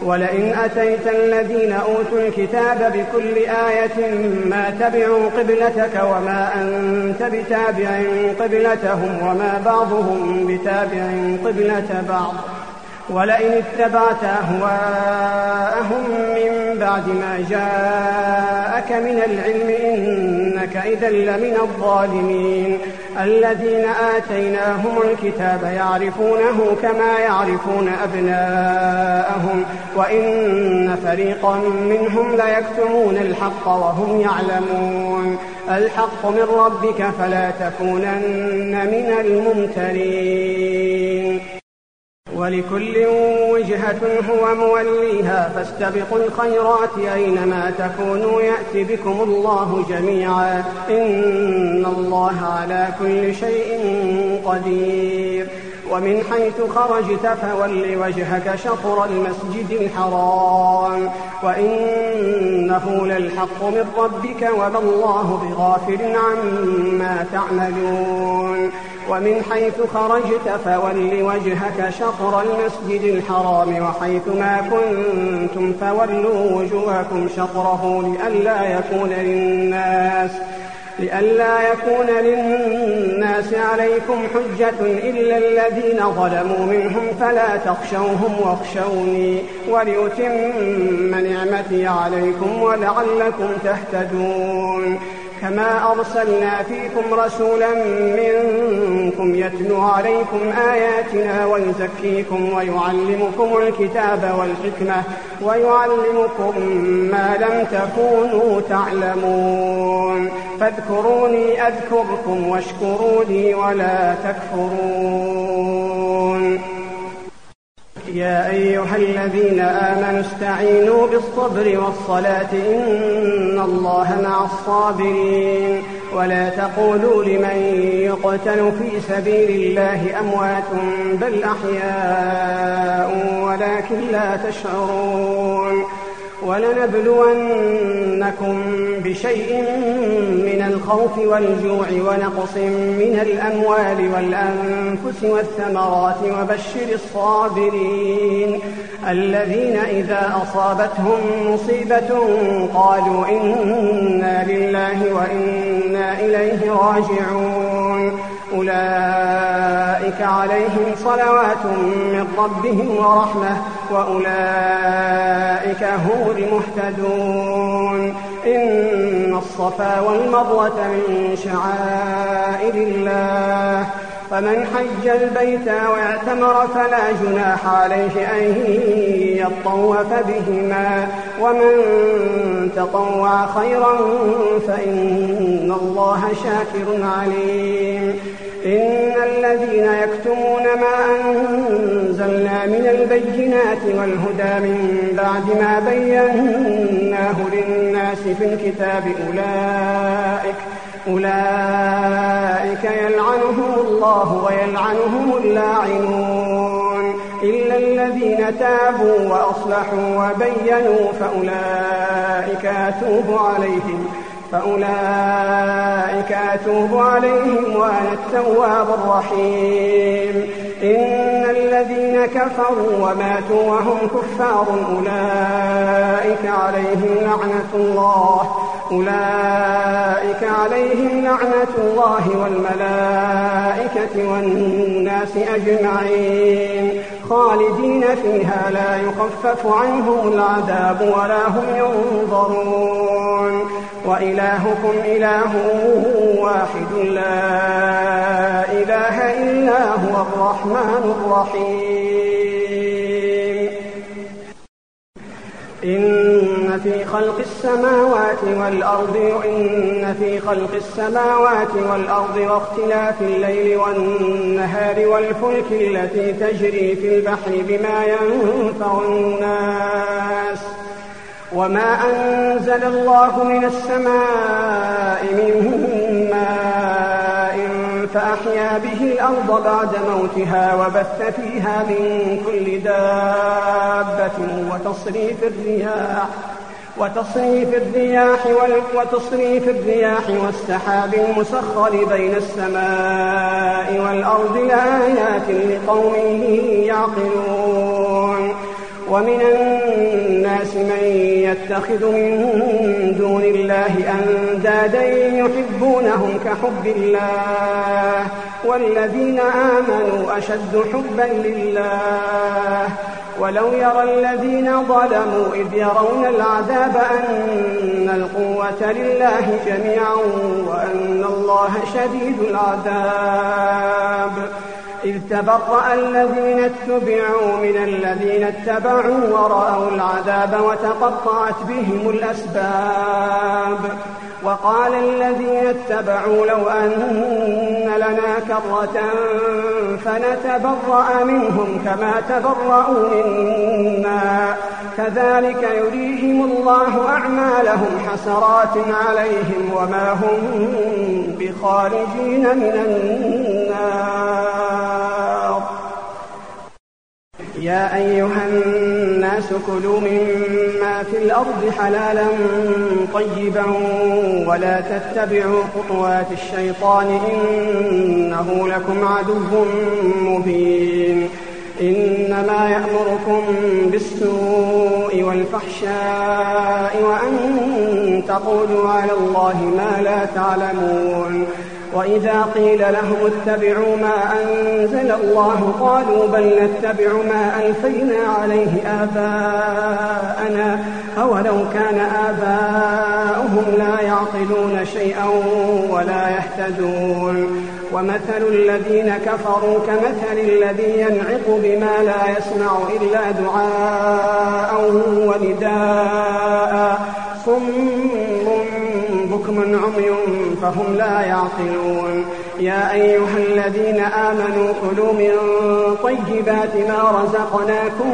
S3: ولئن أتيت الذين أوتوا الكتاب بكل آية ما تبعوا قبلتك وما أنت بتابع قبلتهم وما بعضهم بتابع قبلة بعض ولئن اتبعت أهواءهم من بعد ما جاءك من العلم إنك إذا لمن الظالمين. الذين آتيناهم الكتاب يعرفونه كما يعرفون أبناءهم وإن فريقا منهم ليكتمون الحق وهم يعلمون. الحق من ربك فلا تكونن من الممترين. ولكل وجهة هو موليها فاستبقوا الخيرات أينما تكونوا يأتي بكم الله جميعا إن الله على كل شيء قدير. ومن حيث خرجت فول وجهك شطر المسجد الحرام وإنه للحق من ربك وما الله بغافل عما تعملون. ومن حيث خرجت فول وجهك شطر المسجد الحرام وحيث ما كنتم فولوا وجوهكم شطره لئلا يكون للناس عليكم حجة إلا الذين ظلموا منهم فلا تخشوهم واخشوني ولأتم نعمتي عليكم ولعلكم تهتدون. كما أرسلنا فيكم رسولا منكم يتلو عليكم آياتنا ويزكيكم ويعلمكم الكتاب والحكمة ويعلمكم ما لم تكونوا تعلمون. فاذكروني أذكركم واشكروا لي ولا تكفرون. يا أيها الذين آمنوا استعينوا بالصبر والصلاة إن الله مع الصابرين. ولا تقولوا لمن يقتل في سبيل الله أموات بل أحياء ولكن لا تشعرون. ولنبلونكم بشيء من الخوف والجوع ونقص من الأموال والأنفس والثمرات وبشر الصابرين الذين إذا أصابتهم مصيبة قالوا إنا لله وإنا إليه راجعون. أولئك عليهم صلوات من ربهم ورحمة وأولئك هم المهتدون. إن الصفا والمروة من شعائر الله فمن حج البيت واعتمر فلا جناح عليه أن يطوف بهما ومن تطوع خيرا فإن الله شاكر عليم. إن الذين يكتمون ما أنزلنا من البينات والهدى من بعد ما بيناه للناس في الكتاب أولئك يلعنهم الله ويلعنهم اللاعنون إلا الذين تابوا وأصلحوا وبينوا فأولئك أتوب عليهم وأنا التواب الرحيم. إن الذين كفروا وماتوا وهم كفار أولئك عليهم لعنة الله والملائكة والناس أجمعين خالدين فيها لا يخفف عنهم العذاب ولا هم ينظرون. وإلهكم إله واحد لا إله إلا هو الرحمن الرحيم. إن في خلق السماوات والأرض واختلاف الليل والنهار والفلك التي تجري في البحر بما ينفع الناس وما أنزل الله من السماء من ماء فأحيا به الأرض بعد موتها وبث فيها من كل دابة وتصريف الرياح والسحاب المسخر بين السماء والأرض لآيات لقوم يعقلون. ومن الناس من يتخذ من دون الله أندادا يحبونهم كحب الله والذين آمنوا أشد حبا لله ولو يرى الذين ظلموا إذ يرون العذاب أن القوة لله جميعا وأن الله شديد العذاب إذ تبرأ الذين اتبعوا من الذين اتبعوا ورأوا العذاب وتقطعت بهم الأسباب وقال الذين اتبعوا لو أن لنا كرة فنتبرأ منهم كما تبرأوا منا كذلك يريهم الله أعمالهم حسرات عليهم وما هم بخارجين من النار. يا أيها الناس كلوا مما في الأرض حلالا طيبا ولا تتبعوا خطوات الشيطان إنه لكم عدو مبين. إنما يأمركم بالسوء والفحشاء وأن تقولوا على الله ما لا تعلمون. وإذا قيل لهم اتبعوا ما أنزل الله قالوا بل نتبع ما ألفينا عليه آباءنا أولو كان آباؤهم لا يعقلون شيئا ولا يهتدون. ومثل الذين كفروا كمثل الذي ينعق بما لا يسمع إلا دعاء ونداء صم بكم عمي فهم لا يعقلون. يا أيها الذين آمنوا كلوا من طيبات ما رزقناكم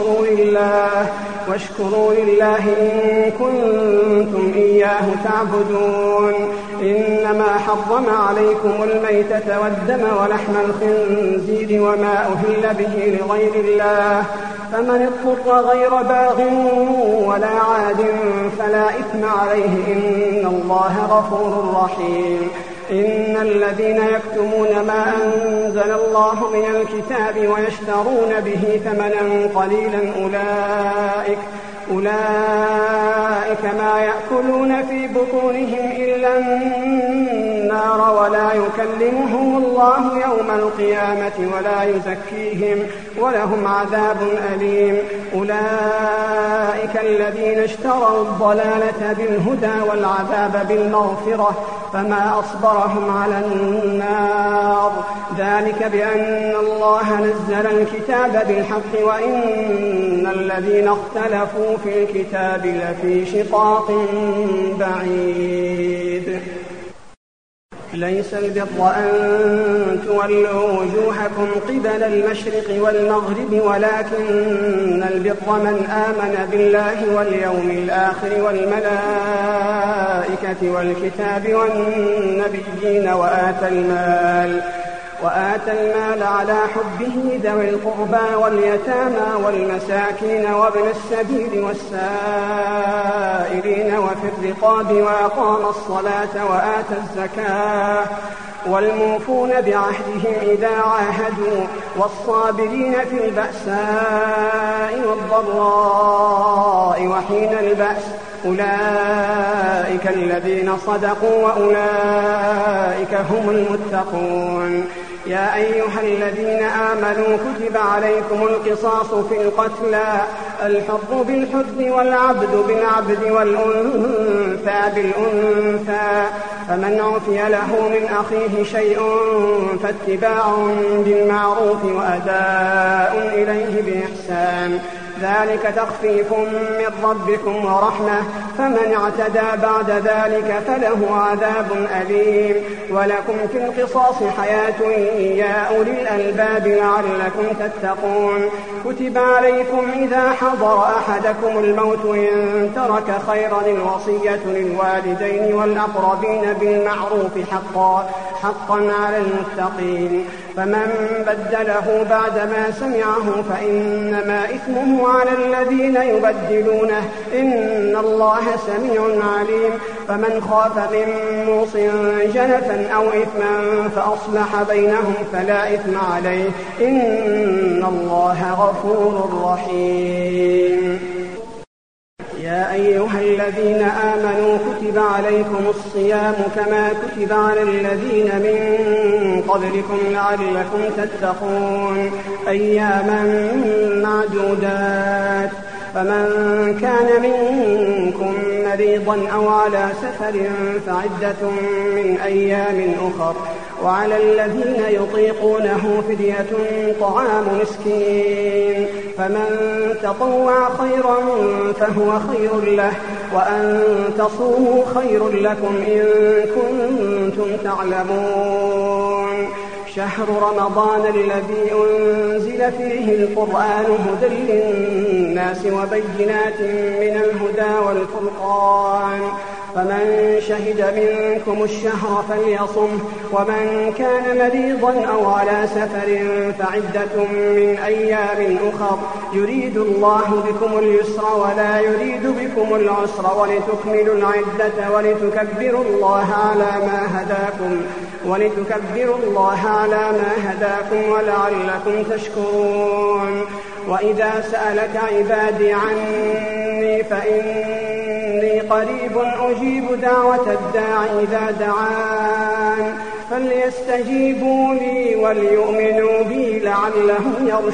S3: واشكروا لله إن كنتم إياه تعبدون. إنما حرم عليكم الميتة والدم ولحم الخنزير وما أهل به لغير الله فمن اضطر غير باغ ولا عاد فلا إثم عليه إن الله غفور رحيم. إن الذين يكتمون ما أنزل الله من الكتاب ويشترون به ثمنا قليلا أولئك ما يأكلون في بطونهم إلا النار ولا يكلمهم الله يوم القيامة ولا يزكيهم ولهم عذاب أليم. أولئك الذين اشتروا الضلالة بالهدى والعذاب بالمغفرة فما أصبرهم على النار ذلك بأن الله نزل الكتاب بالحق وإن الذين اختلفوا في الكتاب لفي شقاق بعيد. ليس البر أن تولوا وجوهكم قبل المشرق والمغرب ولكن البر من آمن بالله واليوم الآخر والملائكة والكتاب والنبيين وآتى المال على حبه ذوي القربى واليتامى والمساكين وابن السبيل والسائلين وفي الرقاب وأقام الصلاة وآتى الزكاة والموفون بعهدهم إذا عاهدوا والصابرين في البأساء والضراء وحين البأس أولئك الذين صدقوا وأولئك هم المتقون. يا أيها الذين آمنوا كتب عليكم القصاص في القتلى الحر بالحر والعبد بالعبد والأنثى بالأنثى فمن عفي له من أخيه شيء فاتباع بالمعروف وأداء إليه بإحسان ذلك تخفيف من ربكم ورحمة فمن اعتدى بعد ذلك فله عذاب أليم. ولكم في القصاص حياة يا أولي الألباب لعلكم تتقون. كتب عليكم إذا حضر أحدكم الموت إن ترك خيرا الوصية للوالدين والأقربين بالمعروف حقا على المتقين. فمن بدله بعدما سمعه فإنما إثمه على الذين يبدلونه إن الله سميع عليم. فمن خاف من موص جنفا أو إثما فأصلح بينهم فلا إثم عليه إن الله غفور رحيم. يا أيها الذين آمنوا كتب عليكم الصيام كما كتب على الذين من قبلكم لعلكم تتقون أياما معدودات. فمن كان منكم مريضا أو على سفر فعدة من أيام أخر. وعلى الذين يطيقونه فدية طعام مسكين. فمن تطوع خيرا فهو خير له وأن تصوموا خير لكم إن كنتم تعلمون. شهر رمضان الذي أنزل فيه القرآن هدى للناس وبينات من الهدى والفرقان. فمن شهد منكم الشهر فليصم. ومن كان مريضا أو على سفر فعدة من أيام أخر. يريد الله بكم اليسر ولا يريد بكم العسر ولتكملوا العدة ولتكبروا الله على ما هداكم ولعلكم تشكرون. وإذا سألك عبادي عني فإني قريب أجيب دعوة الداع إذا دعان فليستجيبوا لي وليؤمنوا بي لعلهم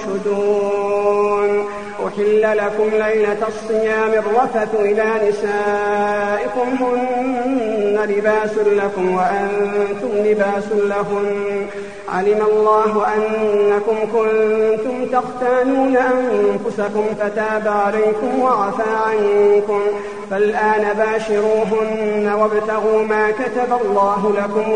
S3: يرشدون. أحل لكم ليلة الصيام الرفث إلى نسائكم هن لباس لكم وأنتم لباس لهن. علم الله أنكم كنتم تختانون أنفسكم فتاب عليكم وعفى عنكم فالآن باشروهن وابتغوا ما كتب الله لكم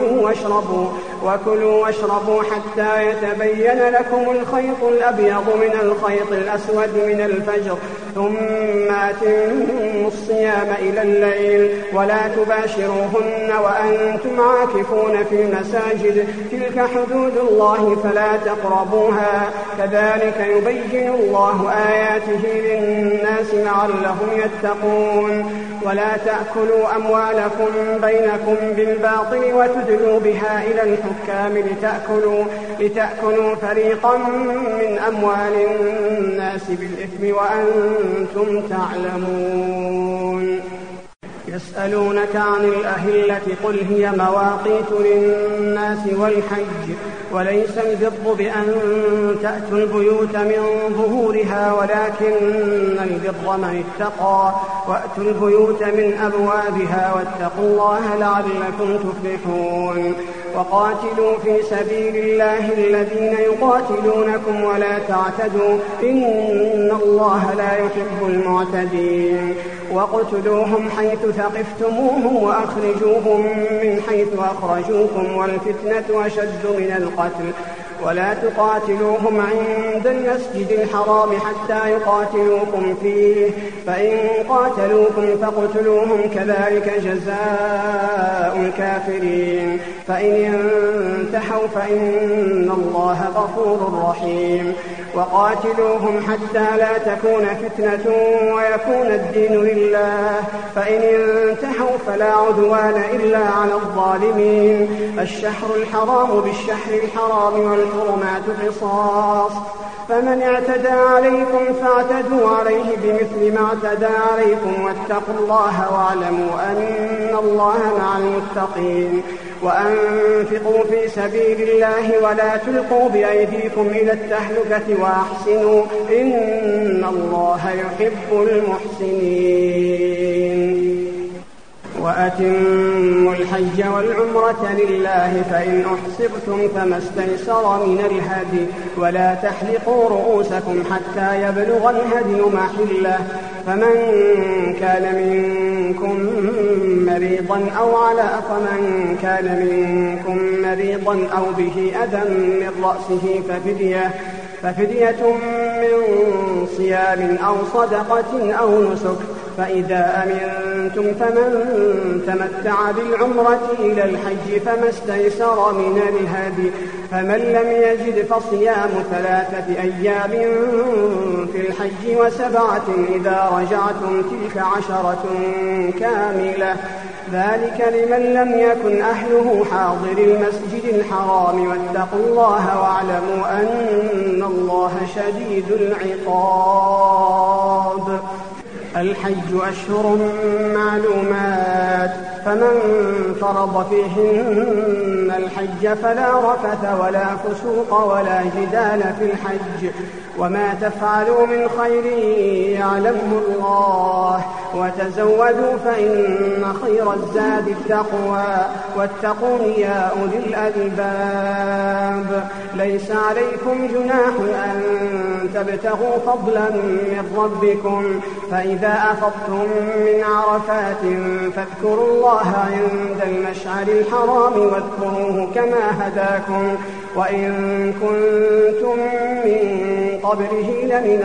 S3: وكلوا واشربوا حتى يتبين لكم الخيط الأبيض من الخيط الأسود من الفجر ثم أتموا الصيام إلى الليل ولا تباشروهن وأنتم عاكفون في المساجد تلك حدود الله فلا تقربوها كذلك يبين الله آياته للناس لعلهم يتقون. ولا تأكلوا أموالكم بينكم بالباطل وتدلوا بها إلى الحكام لتأكلوا فريقا من أموال الناس بالإثم وأنتم تعلمون. يسألونك عن الأهلة قل هي مواقيت للناس والحج وليس البر بأن تأتوا البيوت من ظهورها ولكن البر من اتقى وأتوا البيوت من أبوابها واتقوا الله لعلكم تفلحون. وقاتلوا في سبيل الله الذين يقاتلونكم ولا تعتدوا إن الله لا يحب المعتدين. واقتلوهم حيث ثقفتموهم وأخرجوهم من حيث أخرجوكم والفتنة أشد من القتل ولا تقاتلوهم عند المسجد الحرام حتى يقاتلوكم فيه فإن قاتلوكم فاقتلوهم كذلك جزاء الكافرين. فإن انتهوا فإن الله غفور رحيم. وقاتلوهم حتى لا تكون فتنة ويكون الدين لله فإن انتهوا فلا عدوان إلا على الظالمين. الشهر الحرام بالشهر الحرام والحرمات قصاص فمن اعتدى عليكم فاعتدوا عليه بمثل ما اعتدى عليكم واتقوا الله واعلموا أن الله مع المتقين. وأنفقوا في سبيل الله ولا تلقوا بأيديكم إلى التهلكة وأحسنوا إن الله يحب المحسنين. وأتموا الحج والعمرة لله فإن أحصرتم فما استيسر من الهدي ولا تحلقوا رؤوسكم حتى يبلغ الهدي محله. فمن كان منكم مريضا أو به أذى من رأسه ففدية من صيام أو صدقة أو نسك فإذا أمنتم فمن تمتع بالعمرة إلى الحج فما استيسر من الهدي، فمن لم يجد فصيام 3 أيام في الحج و7 إذا رجعتم تلك 10 كاملة، ذلك لمن لم يكن أهله حاضر المسجد الحرام. واتقوا الله واعلموا أن الله شديد العقاب. الحج أشهر معلومات، فمن فرض فيهن الحج فلا رفث ولا فسوق ولا جدال في الحج، وما تفعلوا من خير يعلمه الله، وتزودوا فإن خير الزاد التقوى، واتقون يا أولي الألباب. ليس عليكم جناح أن تبتغوا فضلا من ربكم، فإذا أفضتم من عرفات فاذكروا الله عند المشعر الحرام واذكروه كما هداكم وإن كنتم من قبله لمن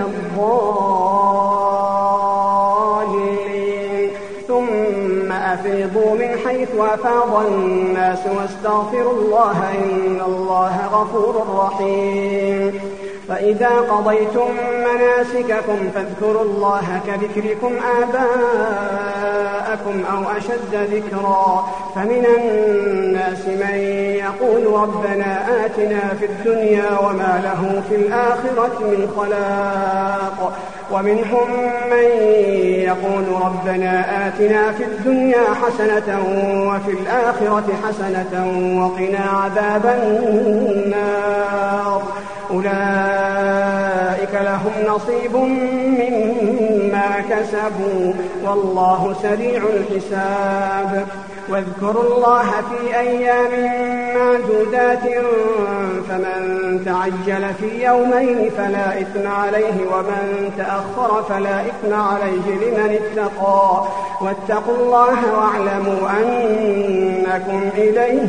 S3: الضالين. ثم أفيضوا من حيث أفاض الناس واستغفروا الله إن الله غفور رحيم. فإذا قضيتم مناسككم فاذكروا الله كذكركم آباءكم أو أشد ذكرا، فمن الناس من يقول ربنا آتنا في الدنيا وما له في الآخرة من خلاق، ومنهم من يقول ربنا آتنا في الدنيا حسنة وفي الآخرة حسنة وقنا عذاب النار. أولئك لهم نصيب مما كسبوا والله سريع الحساب. واذكروا الله في أيام معدودات، فمن تعجل في يومين فلا إثم عليه ومن تأخر فلا إثم عليه لمن اتقى، واتقوا الله واعلموا أنكم إليه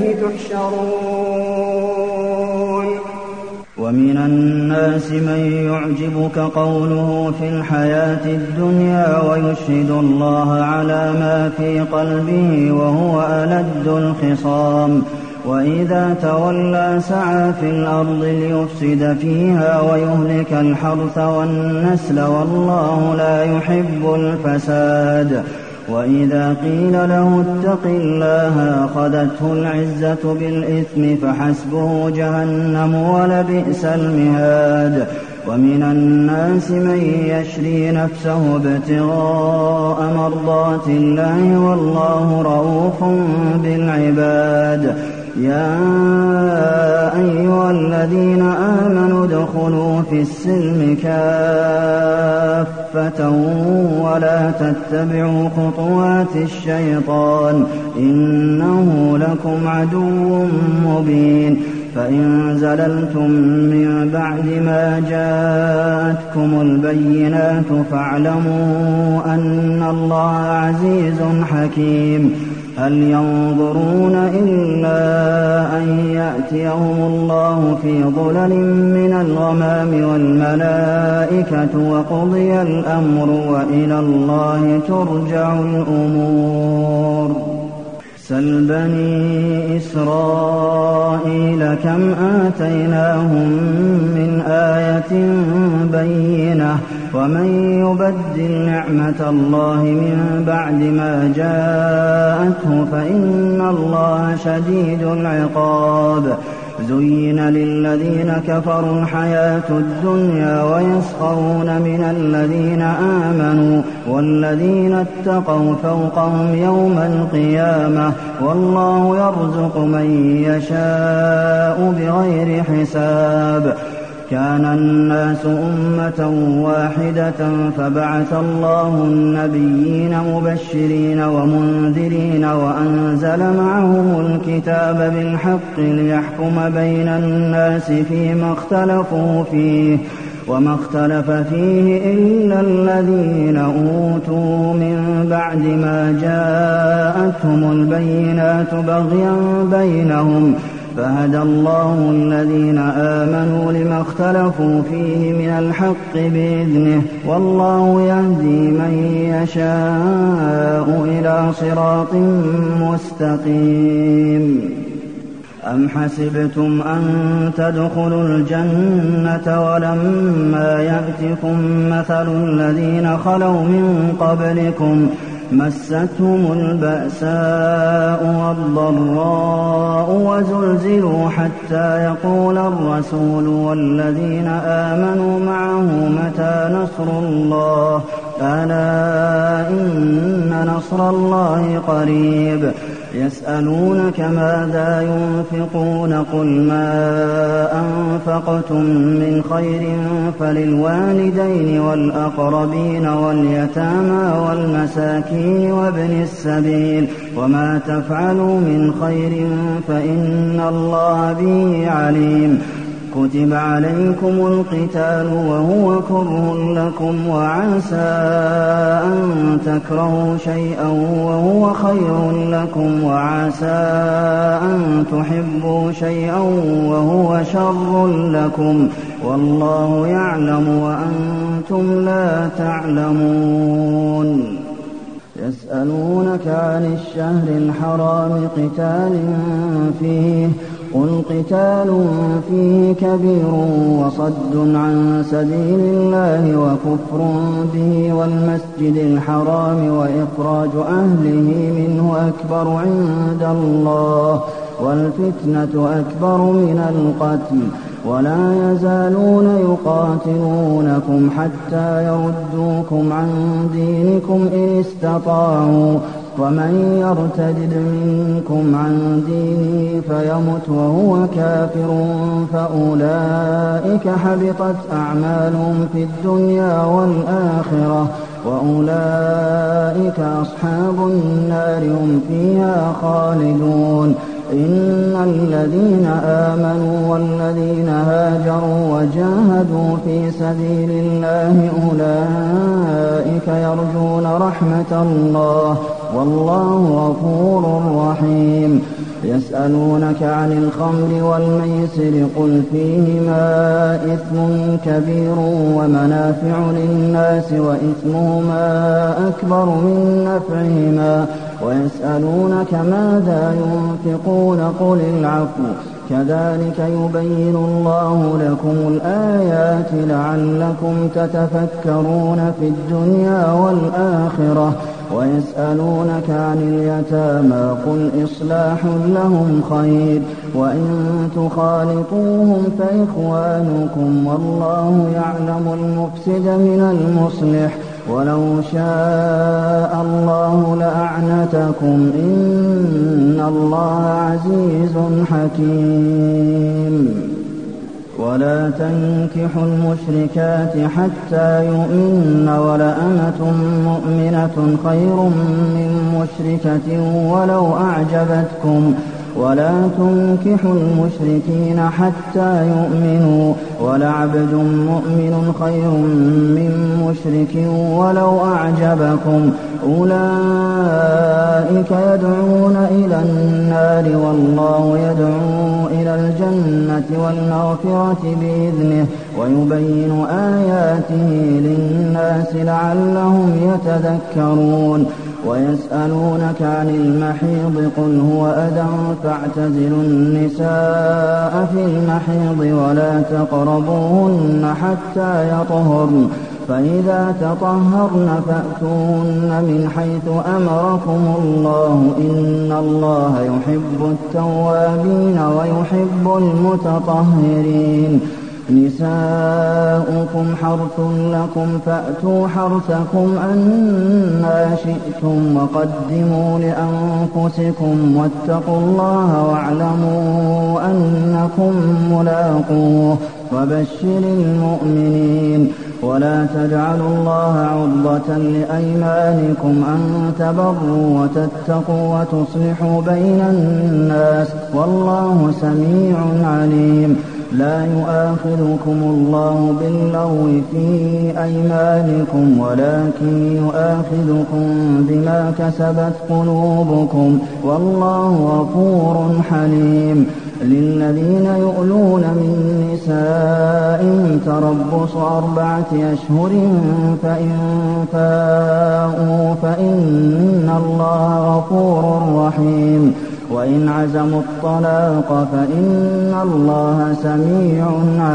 S3: تحشرون.
S4: ومن الناس من يعجبك قوله في الحياة الدنيا ويشهد الله على ما في قلبه وهو ألد الخصام، وإذا تولى سعى في الأرض ليفسد فيها ويهلك الحرث والنسل والله لا يحب الفساد. وإذا قيل له اتق الله أخذته العزة بالإثم فحسبه جهنم ولبئس المهاد. ومن الناس من يشري نفسه ابتغاء مرضات الله والله رؤوف بالعباد. يا أيها الذين آمنوا ادخلوا في السلم كافة ولا تتبعوا خطوات الشيطان إنه لكم عدو مبين. فإن زللتم من بعد ما جاءتكم البينات فاعلموا أن الله عزيز حكيم. هل ينظرون إلا أن يأتيهم الله في ظلل من الغمام والملائكة وقضي الأمر وإلى الله ترجع الأمور. سل بني إسرائيل كم آتيناهم من آية بينة ومن يبدل نعمة الله من بعد ما جاءته فإن الله شديد العقاب. زين للذين كفروا الحياة الدنيا ويسخرون من الذين آمنوا والذين اتقوا فوقهم يوم القيامة والله يرزق من يشاء بغير حساب. كان الناس أمة واحدة فبعث الله النبيين مبشرين ومنذرين وأنزل معهم الكتاب بالحق ليحكم بين الناس فيما اختلفوا فيه وما اختلف فيه إلا الذين أوتوا من بعد ما جاءتهم البينات بغيا بينهم فهدى الله الذين آمنوا لما اختلفوا فيه من الحق بإذنه والله يهدي من يشاء إلى صراط مستقيم. أم حسبتم أن تدخلوا الجنة ولما يأتكم مثل الذين خلوا من قبلكم مستهم البأساء والضراء وزلزلوا حتى يقول الرسول والذين آمنوا معه متى نصر الله ألا إن نصر الله قريب. يسألونك ماذا ينفقون قل ما أنفقتم من خير فللوالدين والأقربين واليتامى والمساكين وابن السبيل وما تفعلوا من خير فإن الله به عليم. كتب عليكم القتال وهو كره لكم وعسى أن تكرهوا شيئا وهو خير لكم وعسى أن تحبوا شيئا وهو شر لكم والله يعلم وأنتم لا تعلمون. يسألونك عن الشهر الحرام قتال فيه قل قتال فيه كبير وصد عن سبيل الله وكفر به والمسجد الحرام وإخراج أهله منه أكبر عند الله والفتنة أكبر من القتل ولا يزالون يقاتلونكم حتى يردوكم عن دينكم إن استطاعوا ومن يرتد منكم عن دينه فيمت وهو كافر فأولئك حبطت أعمالهم في الدنيا والآخرة وأولئك أصحاب النار هم فيها خالدون. إن الذين آمنوا والذين هاجروا وجاهدوا في سبيل الله أولئك يرجون رحمة الله والله غفور رحيم. يسألونك عن الخمر والميسر قل فيهما إثم كبير ومنافع للناس وإثمهما أكبر من نفعهما ويسألونك ماذا ينفقون قل العفو كذلك يبين الله لكم الآيات لعلكم تتفكرون في الدنيا والآخرة. ويسألونك عن اليتامى قل إصلاح لهم خير وإن تخالطوهم فإخوانكم والله يعلم المفسد من المصلح ولو شاء الله لأعنتكم إن الله عزيز حكيم. ولا تنكحوا المشركات حتى يؤمن ولأمة مؤمنة خير من مشركة ولو أعجبتكم ولا تنكحوا المشركين حتى يؤمنوا ولعبد مؤمن خير من مشرك ولو أعجبكم أولئك يدعون إلى النار والله يدعو إلى الجنة والمغفرة بإذنه ويبين آياته للناس لعلهم يتذكرون. ويسألونك عن المحيض قل هو أذى فاعتزلوا النساء في المحيض ولا تقربوهن حتى يطهرن فإذا تطهرن فأتوهن من حيث أمركم الله إن الله يحب التوابين ويحب المتطهرين. نساؤكم حرث لكم فأتوا حرثكم أنى شئتم وقدموا لأنفسكم واتقوا الله واعلموا أنكم ملاقوه وبشر المؤمنين. ولا تجعلوا الله عرضة لأيمانكم أن تبروا وتتقوا وتصلحوا بين الناس والله سميع عليم. لا يؤاخذكم الله باللغو في أيمانكم ولكن يؤاخذكم بما كسبت قلوبكم والله غفور حليم. للذين يؤلون من نسائهم تربص 4 أشهر فإن فاءوا فإن الله غفور رحيم وإن عزموا الطلاق فإن الله سميع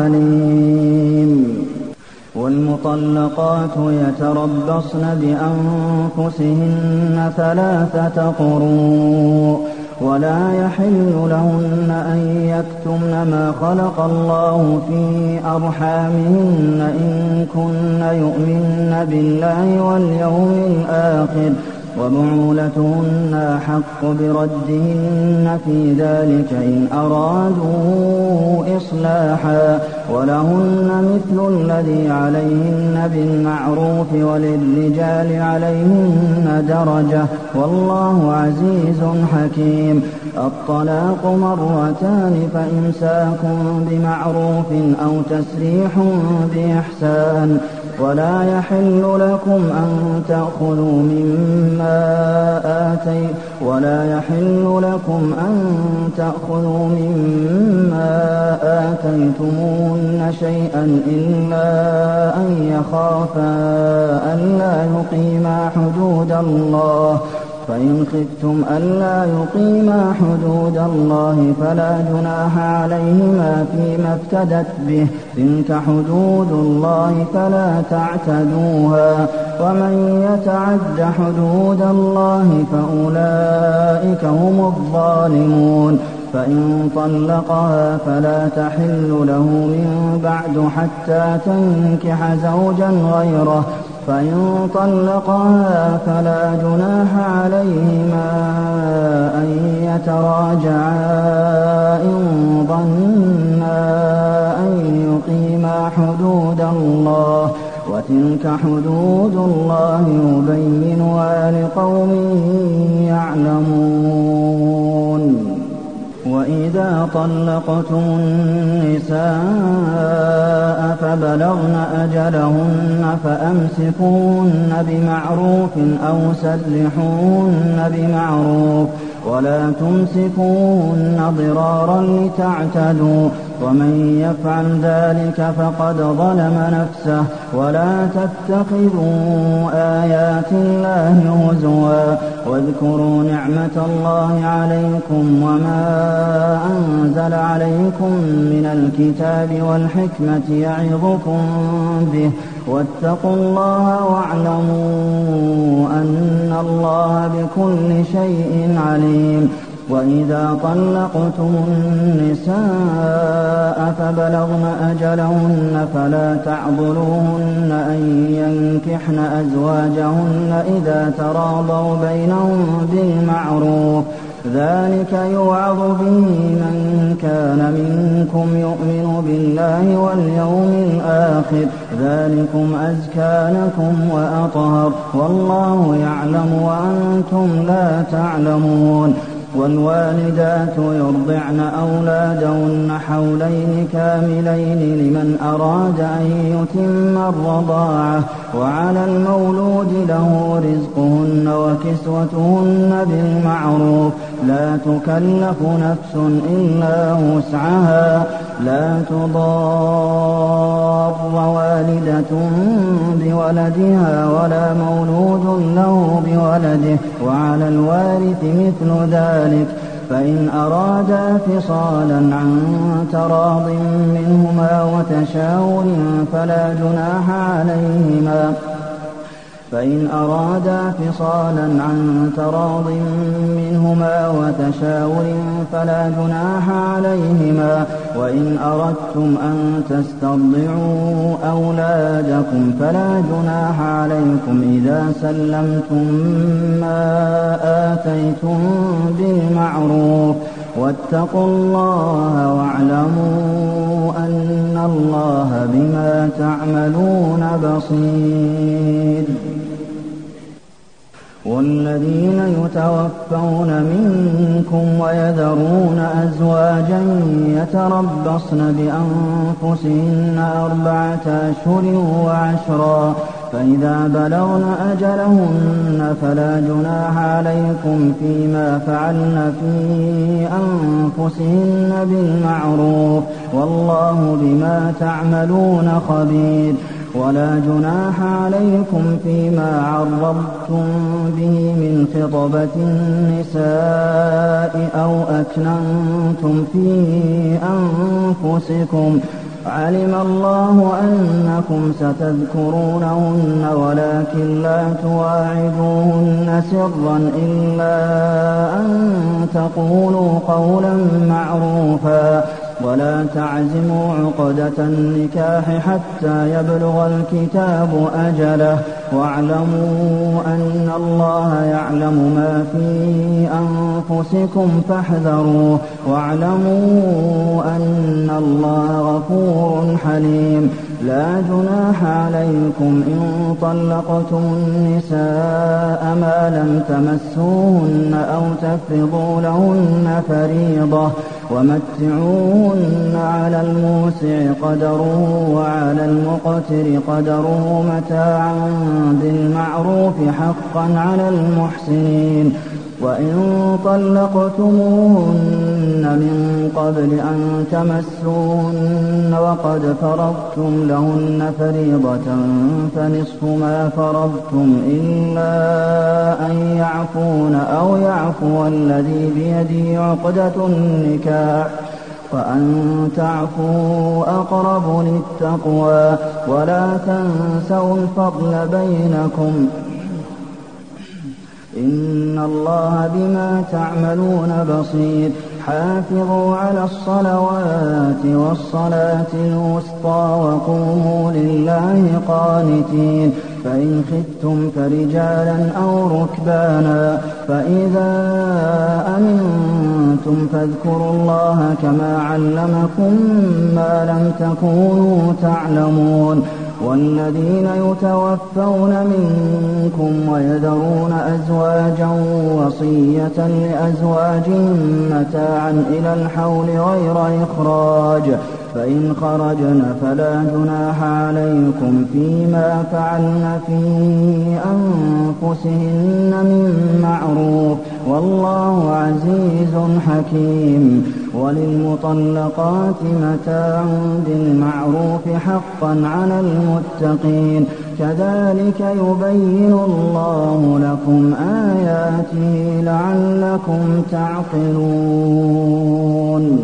S4: عليم والمطلقات يتربصن بأنفسهن 3 قروء ولا يحل لهن أن يكتمن ما خلق الله في أرحامهن إن كن يؤمن بالله واليوم الآخر وبعولتهن أحق بردهن في ذلك إن أرادوا إصلاحا ولهن مثل الذي عليهن بالمعروف وللرجال عليهن درجة والله عزيز حكيم. الطلاق 2 فإمساك بمعروف أو تسريح بإحسان ولا يحل لكم أن تأخذوا مما آتيتموهن شيئا إلا أن يخافا ألا يقيما حدود الله فإن خفتم ألا يقيما حدود الله فلا جناح عليهما فيما افتدت به تلك حدود الله فلا تعتدوها ومن يتعد حدود الله فأولئك هم الظالمون. فإن طلقها فلا تحل له من بعد حتى تنكح زوجا غيره فإن طلقها فلا جناح عليهما أن يتراجعا إن ظنا أن يقيما حدود الله وتلك حدود الله يبينها لقوم يعلمون. وإذا طلقتم النساء فبلغن أجلهن فأمسكوهن بمعروف أو سرحوهن بمعروف ولا تمسكوهن ضرارا لتعتدوا ومن يفعل ذلك فقد ظلم نفسه ولا تتخذوا آيات الله هزوا واذكروا نعمة الله عليكم وما أنزل عليكم من الكتاب والحكمة يعظكم به واتقوا الله واعلموا أن الله بكل شيء عليم. وإذا طلقتم النساء فبلغن أجلهن فلا تعضلوهن أن ينكحن أزواجهن إذا تراضوا بينهم بالمعروف ذلك يوعظ به من كان منكم يؤمن بالله واليوم الآخر ذلكم أزكى لكم وأطهر والله يعلم وأنتم لا تعلمون. والوالدات يرضعن أولادهن حولين كاملين لمن أراد أن يتم الرضاعة وعلى المولود له رزقهن وكسوتهن بالمعروف لا تكلف نفس إلا وسعها لا تضار والدة بولدها ولا مولود له بولده وعلى الوارث مثل ذلك فإن أرادا فصالا عن تراض منهما وتشاور فلا جناح عليهما وإن أردتم أن تسترضعوا أولادكم فلا جناح عليكم إذا سلمتم ما آتيتم بالمعروف واتقوا الله واعلموا أن الله بما تعملون بصير. والذين يتوفون منكم ويذرون أزواجا يتربصن بأنفسهن 4 أشهر وعشرا فإذا بلغن أجلهن فلا جناح عليكم فيما فعلن في أنفسهن بالمعروف والله بما تعملون خبير ولا جناح عليكم فيما عرضتم به من خطبة النساء أو أكننتم في أنفسكم علم الله أنكم ستذكرونهن ولكن لا تواعدوهن سرا إلا أن تقولوا قولا معروفا ولا تعزموا عقدة النكاح حتى يبلغ الكتاب أجله واعلموا أن الله يعلم ما في أنفسكم فاحذروه واعلموا أن الله غفور حليم لا جناح عليكم إن طلقتم النساء ما لم تمسوهن أو تفرضوا لهن فريضة ومتعوهن على الموسع قدره وعلى المقتر قدره متاعا بالمعروف حقا على المحسنين وإن طلقتموهن من قبل أن تمسوهن وقد فرضتم لهن فريضة فنصف ما فرضتم إلا أن يعفون أو يعفو الذي بيده عقدة النكاح وأن تعفوا أقرب للتقوى ولا تنسوا الفضل بينكم إن الله بما تعملون بصير حافظوا على الصلوات والصلاة الوسطى وقوموا لله قانتين فإن خفتم فرجالا أو ركبانا فإذا أمنتم فاذكروا الله كما علمكم ما لم تكونوا تعلمون والذين يتوفون منكم ويذرون أزواجا وصية لأزواجهم متاعا إلى الحول غير إخراج فإن خرجن فلا جناح عليكم فيما فعلن في أنفسهن من معروف والله عزيز حكيم وللمطلقات متاع بالمعروف حقا على المتقين كذلك يبين الله لكم آياته لعلكم تعقلون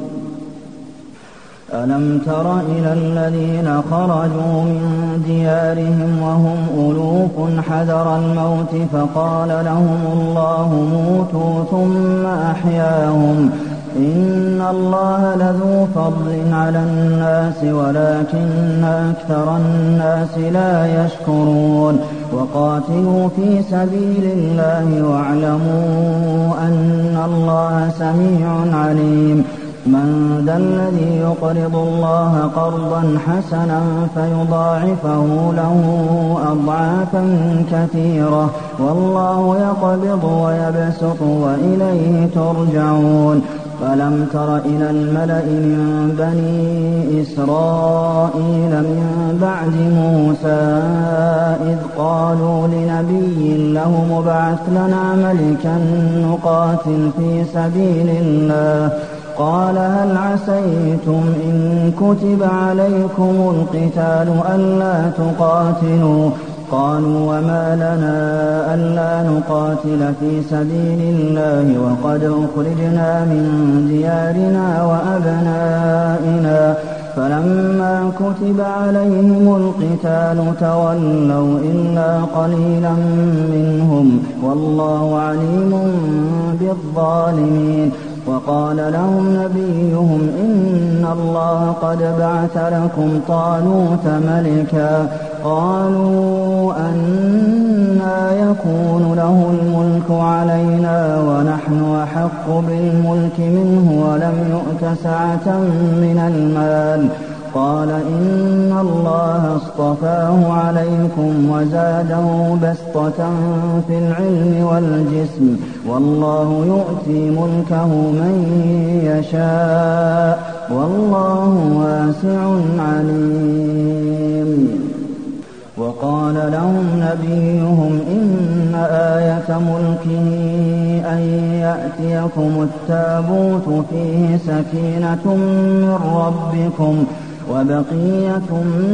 S4: ألم تر إلى الذين خرجوا من ديارهم وهم ألوف حذر الموت فقال لهم الله موتوا ثم أحياهم إن الله لذو فضل على الناس ولكن أكثر الناس لا يشكرون وقاتلوا في سبيل الله واعلموا أن الله سميع عليم من ذا الذي يقرض الله قرضا حسنا فيضاعفه له أضعافا كثيرة والله يقبض ويبسط وإليه ترجعون فلم تر إلى الملأ من بني إسرائيل من بعد موسى إذ قالوا لنبي له مبعث لنا ملكا نقاتل في سبيل الله قال هل عسيتم إن كتب عليكم القتال ألا تقاتلوا قالوا وما لنا ألا نقاتل في سبيل الله وقد أخرجنا من ديارنا وأبنائنا فلما كتب عليهم القتال تولوا إلا قليلا منهم والله عليم بالظالمين وقال لهم نبيهم إن الله قد بعث لكم طالوت ملكا قالوا أنى يكون له الملك علينا ونحن أحق بالملك منه ولم يؤت سعة من المال قال إن الله اصطفاه عليكم وزاده بسطة في العلم والجسم والله يؤتي ملكه من يشاء والله واسع عليم وقال قال لهم نبيهم إن آية ملكه أن يأتيكم التابوت فيه سكينة من ربكم وبقية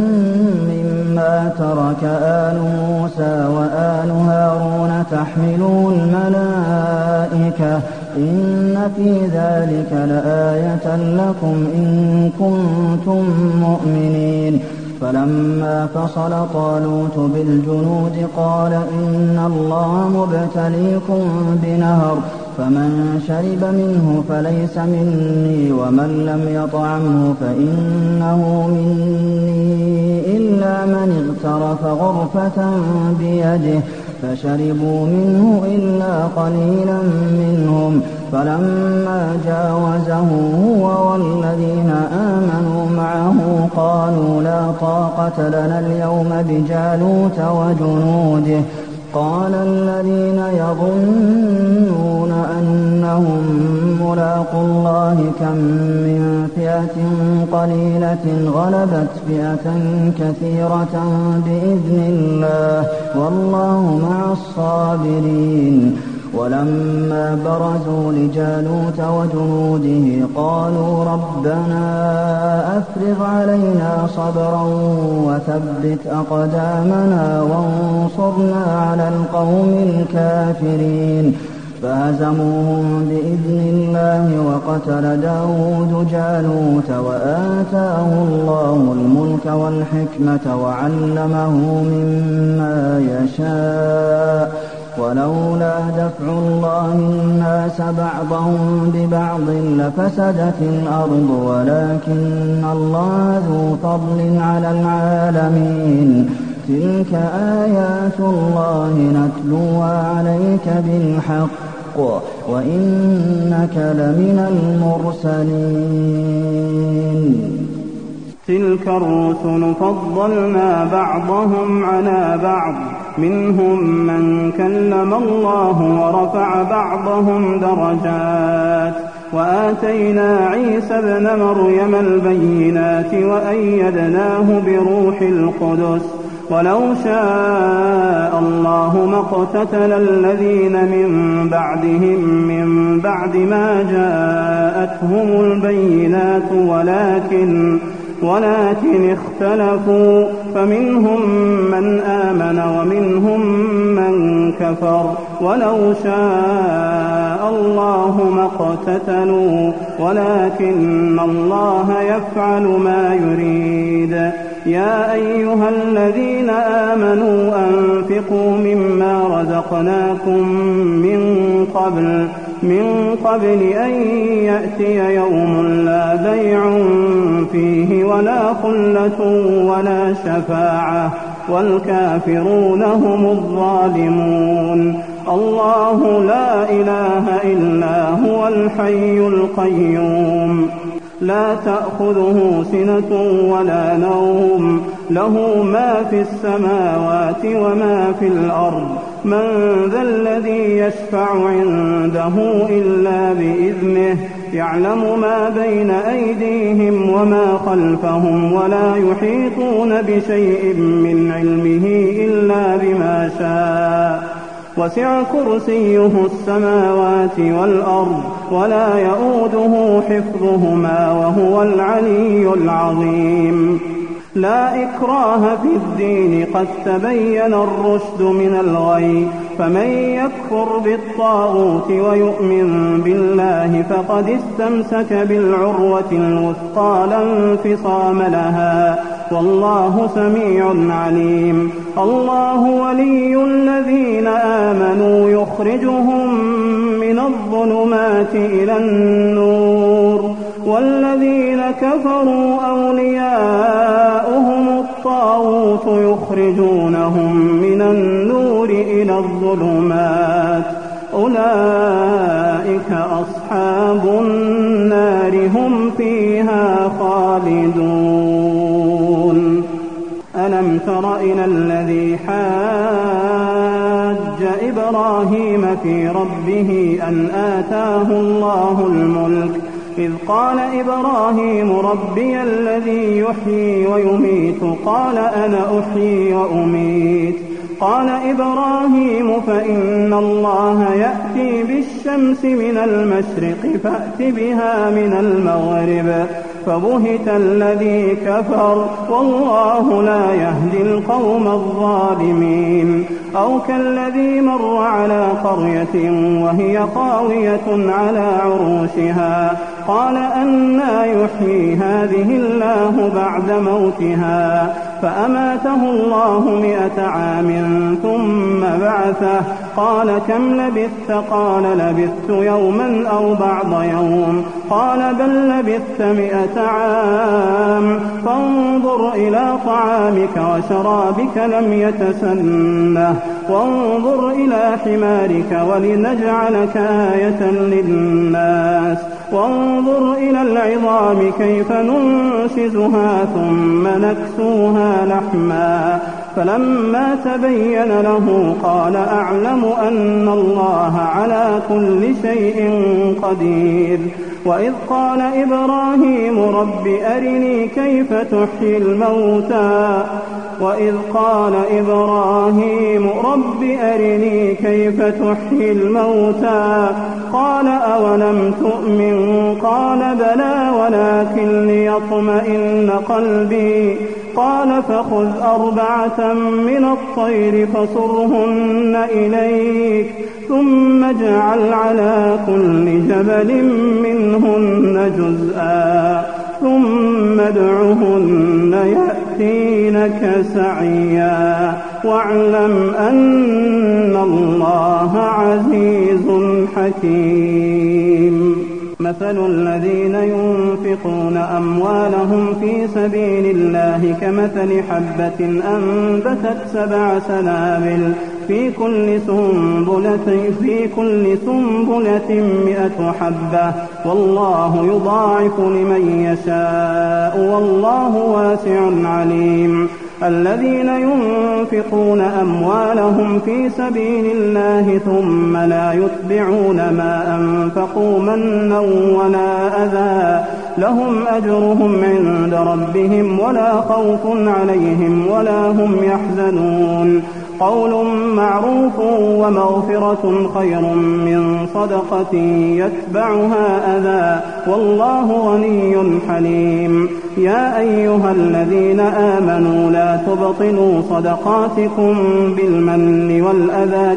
S4: مما ترك آل موسى وآل هارون تحمله الملائكة إن في ذلك لآية لكم إن كنتم مؤمنين. فلما فصل طالوت بالجنود قال إن الله مبتليكم بنهر فمن شرب منه فليس مني ومن لم يطعمه فإنه مني إلا من اغترف غرفة بيده فشربوا منه إلا قليلا منهم. فلما جاوزه هو والذين آمنوا معه قالوا لا طاقة لنا اليوم بجالوت وجنوده. قال الذين يظنون أنهم ملاقو الله كم من فئة قليلة غلبت فئة كثيرة بإذن الله والله مع الصابرين. ولما برزوا لجالوت وجنوده قالوا ربنا أفرغ علينا صبرا وثبت أقدامنا وانصرنا على القوم الكافرين. فهزموهم بإذن الله وقتل داود جالوت وآتاه الله الملك والحكمة وعلمه مما يشاء ولولا دفع الله الناس بعضهم ببعض لفسدت الأرض ولكن الله ذو فضل على العالمين. تلك آيات الله نتلوها عليك بالحق وإنك لمن المرسلين.
S1: تلك الرسل فضلنا بعضهم على بعض منهم من كلم الله ورفع بعضهم درجات وآتينا عيسى ابن مريم البينات وأيدناه بروح القدس ولو شاء الله ما اقتتل الذين من بعدهم من بعد ما جاءتهم البينات ولكن اختلفوا فمنهم من آمن ومنهم من كفر ولو شاء الله ما اقتتلوا ولكن الله يفعل ما يريد. يا أيها الذين آمنوا أنفقوا مما رزقناكم من قبل أن يأتي يوم لا بيع فيه ولا خلة ولا شفاعة والكافرون هم الظالمون. الله لا إله إلا هو الحي القيوم لا تأخذه سنة ولا نوم له ما في السماوات وما في الأرض من ذا الذي يشفع عنده إلا بإذنه يعلم ما بين أيديهم وما خلفهم ولا يحيطون بشيء من علمه إلا بما شاء وسع كرسيه السماوات والأرض ولا يؤوده حفظهما وهو العلي العظيم. لا إكراه في الدين قد تبين الرشد من الغي فمن يكفر بالطاغوت ويؤمن بالله فقد استمسك بالعروة الوثقى لا انفصام لها والله سميع عليم. الله ولي الذين آمنوا يخرجهم من الظلمات إلى النور والذين كفروا أولياؤهم الطاغوت يخرجونهم من النور إلى الظلمات أولئك أصحاب النار هم فيها خالدون. ألم تر إلى الذي حاج إبراهيم في ربه أن آتاه الله الملك إذ قال إبراهيم ربي الذي يحيي ويميت قال أنا أحيي وأميت قال إبراهيم فإن الله يأتي بالشمس من المشرق فأت بها من المغرب فبهت الذي كفر والله لا يهدي القوم الظالمين أو كالذي مر على قرية وهي خاوية على عروشها قال أنى يحيي هذه الله بعد موتها فأماته الله 100 عام ثم بعثه قال كم لبثت قال لبثت يوما أو بعض يوم قال بل لبثت 100 عام فانظر إلى طعامك وشرابك لم يتسنه وانظر إلى حمارك ولنجعلك آية للناس وانظر إلى العظام كيف ننشزها ثم نكسوها لحما فلما تبين له قال أعلم أن الله على كل شيء قدير وإذ قال إبراهيم رب أرني كيف تحيي الموتى وإذ قال إبراهيم رب أرني كيف تحيي الموتى قال أولم تؤمن قال بلى ولكن ليطمئن قلبي قال فخذ 4 من الطير فصرهن إليك ثم اجعل على كل جبل منهن جزءا ثم ادعهن يأتينك سعيا واعلم أن الله عزيز حكيم مثل الذين ينفقون أموالهم في سبيل الله كمثل حبة أنبتت 7 سنابل في كل سنبلة 100 حبة والله يضاعف لمن يشاء والله واسع عليم الذين ينفقون أموالهم في سبيل الله ثم لا يتبعون ما أنفقوا منا ولا أذى لهم أجرهم عند ربهم ولا خوف عليهم ولا هم يحزنون قول معروف ومغفرة خير من صدقة يتبعها أذى والله غني حليم يا أيها الذين آمنوا لا تبطلوا صدقاتكم بالمن والأذى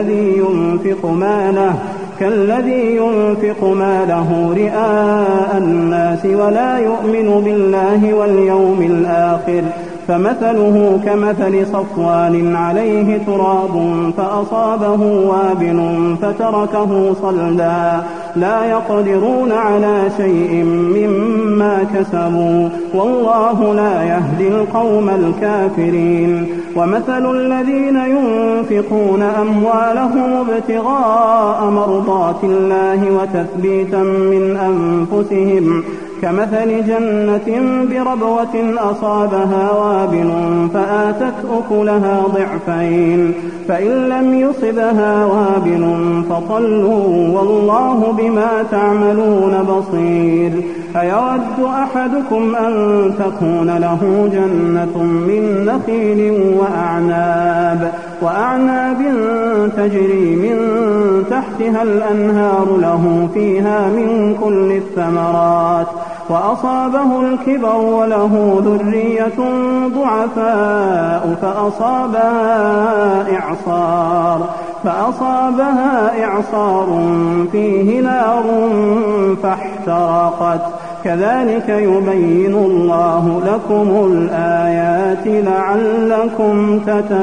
S1: كالذي ينفق ماله رئاء الناس ولا يؤمن بالله واليوم الآخر فمثله كمثل صفوان عليه تراب فأصابه وابل فتركه صلدا لا يقدرون على شيء مما كسبوا والله لا يهدي القوم الكافرين ومثل الذين ينفقون أموالهم ابتغاء مرضات الله وتثبيتا من أنفسهم كمثل جنة بربوة أصابها وابل فآتت أكلها ضعفين فإن لم يصبها وابل فطلوا والله بما تعملون بصير أيود أحدكم أن تكون له جنة من نخيل وأعناب تجري من تحتها الأنهار له فيها من كل الثمرات وأصابه الكبر وله ذرية ضعفاء فأصابها إعصار فيه نار فاحترقت كذلك يبين الله لكم الآيات لعلكم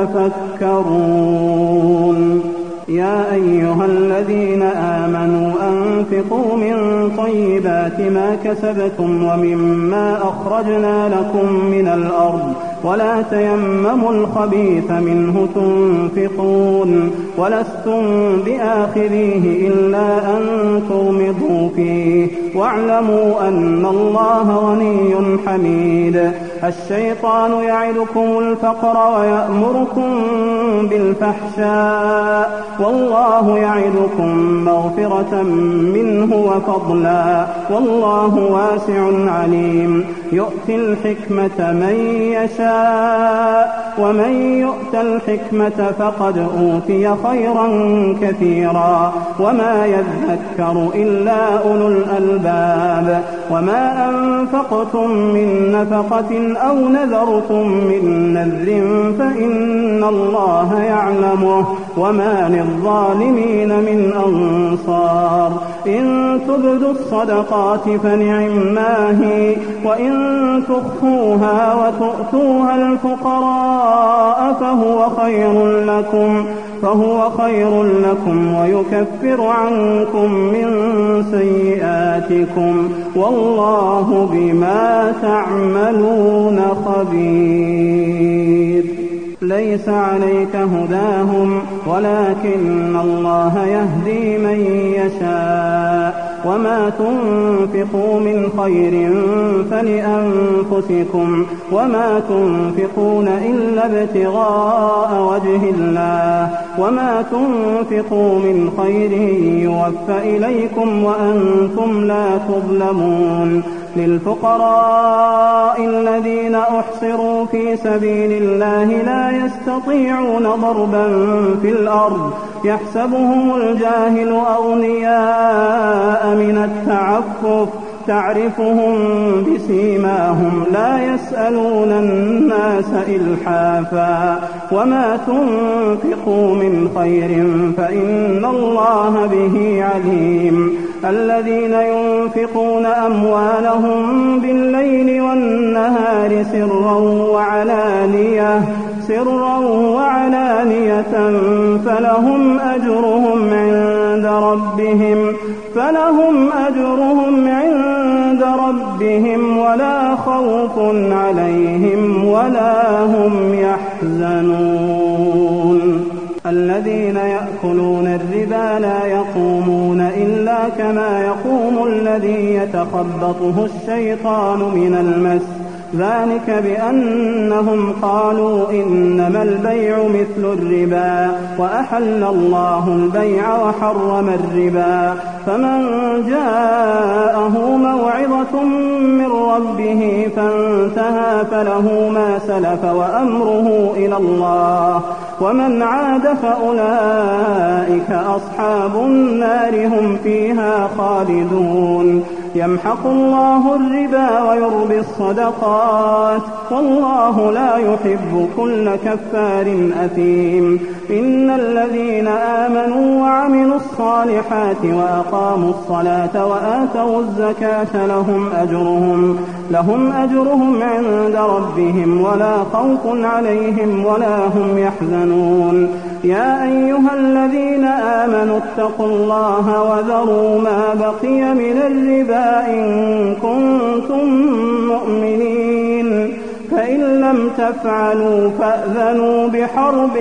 S1: تتفكرون يا أيها الذين آمنوا أنفقوا من طيبات ما كسبتم ومما أخرجنا لكم من الأرض ولا تيمموا الخبيث منه تنفقون ولستم بآخذيه إلا أن تغمضوا فيه واعلموا أن الله غني حميد الشيطان يعدكم الفقر ويأمركم بالفحشاء والله يعدكم مغفرة منه وفضلا والله واسع عليم يؤتي الحكمة من يشاء ومن يؤت الحكمة فقد أوتي خيرا كثيرا وما يذكر إلا أولو الألباب وما أنفقتم من نفقة أو نذرتم من نذر فإن الله يعلمه وما للظالمين من أنصار إن تبدوا الصدقات فنعما هي وإن تخفوها وتؤتوها الفقراء فهو خير لكم ويكفر عنكم من سيئاتكم والله بما تعملون خبير ليس عليك هداهم ولكن الله يهدي من يشاء وما تنفقوا من خير فلأنفسكم وما تنفقون إلا ابتغاء وجه الله وما تنفقوا من خير يوفى إليكم وأنتم لا تظلمون للفقراء الذين أحصروا في سبيل الله لا يستطيعون ضربا في الأرض يحسبهم الجاهل أغنياء من التعفف تعرفهم بسيماهم لا يسألون الناس إلحافا وما تنفقوا من خير فإن الله به عليم الذين ينفقون أموالهم بالليل والنهار سرا وعلانية فلهم أجرهم عند ربهم ولا خوف عليهم ولا هم يحزنون الذين يأكلون الربا لا يقومون إلا كما يقوم الذي يتخبطه الشيطان من المس ذلك بأنهم قالوا إنما البيع مثل الربا وأحل الله البيع وحرم الربا فمن جاءه موعظة من ربه فانتهى فله ما سلف وأمره إلى الله ومن عاد فأولئك أصحاب النار هم فيها خالدون يمحق الله الربا ويربي الصدقات والله لا يحب كل كفار أثيم إن الذين آمنوا وعملوا الصالحات وأقاموا الصلاة وآتوا الزكاة لهم أجرهم عند ربهم ولا خوف عليهم ولا هم يحزنون يا أيها الذين آمنوا اتقوا الله وذروا ما بقي من الربا إن كنتم مؤمنين فإن لم تفعلوا فأذنوا بحرب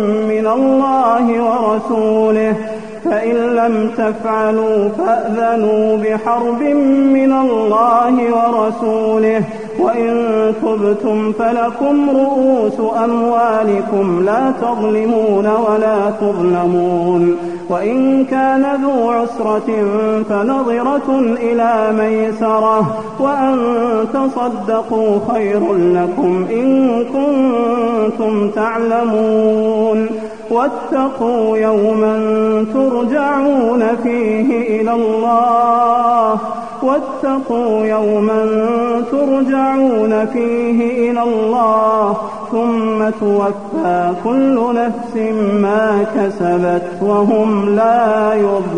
S1: من الله ورسوله وإن تبتم فلكم رؤوس أموالكم لا تظلمون ولا تظلمون وإن كان ذو عسرة فنظرة إلى ميسرة وأن تصدقوا خير لكم إن كنتم تعلمون واتقوا يوما ترجعون فيه إلى الله ثم توفى كل نفس ما كسبت وهم لا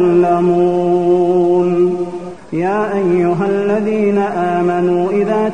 S1: يظلمون يا أيها الذين آمنوا إذا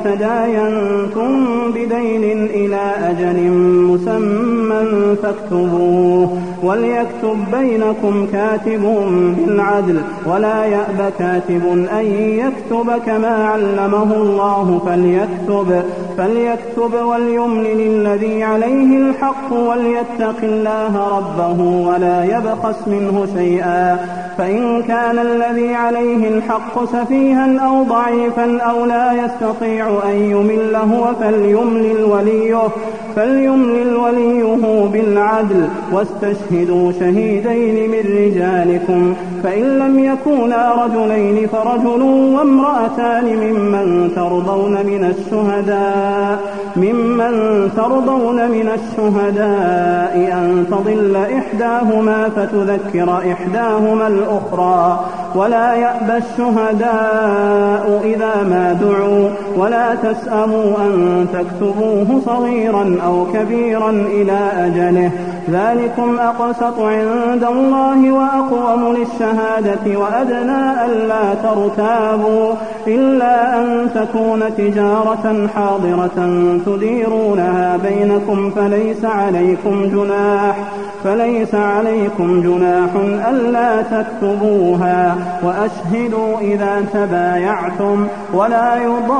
S1: تداينتم بدين إلى أجل مسمى وليكتب بينكم كاتب بالعدل ولا يأب كاتب أن يكتب كما علمه الله فليكتب وليملل الذي عليه الحق وليتق الله ربه ولا يبخس منه شيئا فإن كان الذي عليه الحق سفيها أو ضعيفا أو لا يستطيع أن يمل هو فليملل وليه بالعدل واستشهدوا شهيدين من رجالكم فإن لم يكونا رجلين فرجل وامرأتان ممن ترضون من الشهداء أن تضل إحداهما فتذكر إحداهما الأخرى ولا يأبى الشهداء إذا ما دعوا ولا تسأموا أن تكتبوه صغيرا أو كبيرا إلى أجله ذلكم أقسط عند الله وأقوم للشهادة وأدنى ألا ترتابوا إلا أن تكون تجارة حاضرة تديرونها بينكم فليس عليكم جناح ألا تكتبوها وأشهدوا إذا تبايعتم ولا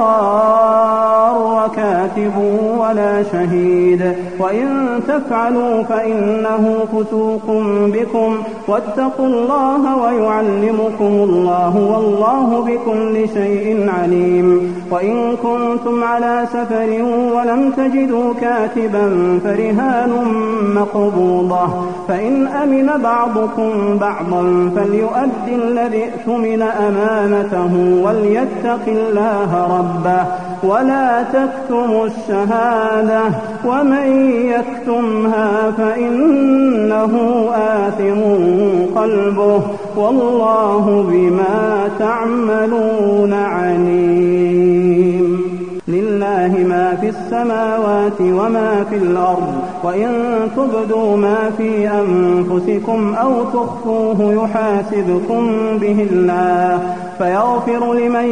S1: يضار كاتب ولا شهيد وإن تفعلوا فإنه فسوق بكم واتقوا الله ويعلمكم الله والله بكل شيء عليم وإن كنتم على سفر ولم تجدوا كاتبا فرهان مقبوضة فإن أمن بعضكم بعضا فليؤدي الذي اؤتمن أمانته وليتق الله ربه ولا تكتموا الشهادة ومن يكتمها فإنه آثم قلبه والله بما تعملون عليم لله ما في السماوات وما في الأرض وإن تبدوا ما في أنفسكم أو تخفوه يحاسبكم به الله فيغفر لمن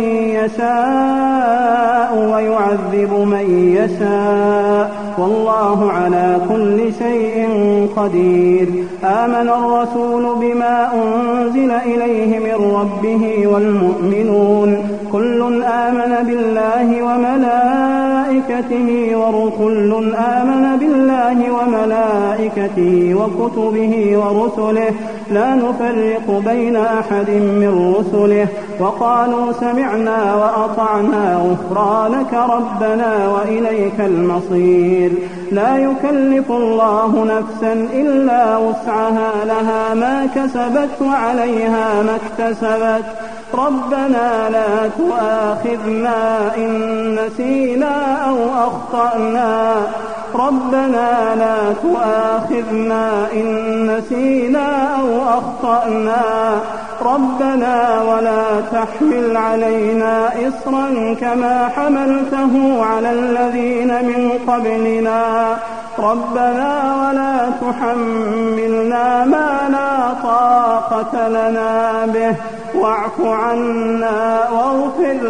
S1: يشاء ويعذب من يشاء والله على كل شيء قدير آمن الرسول بما أنزل إليه من ربه والمؤمنون كل آمن بالله وملائكته وكتبه ورسله لا نفرق بين أحد من رسله وقالوا سمعنا وأطعنا غفرانك ربنا وإليك المصير لا يكلف الله نفسا إلا وسعها لها ما كسبت وعليها ما اكتسبت ربنا لا تؤاخذنا إن نسينا أو أخطأنا ربنا ولا تحمل علينا إصرا كما حملته على الذين من قبلنا ربنا ولا تحملنا ما لا طاقة لنا به واعف عنا واغفر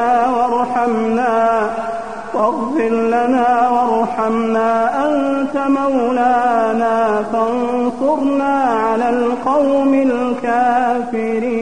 S1: لنا وارحمنا أنت مولانا فانصرنا على القوم الكافرين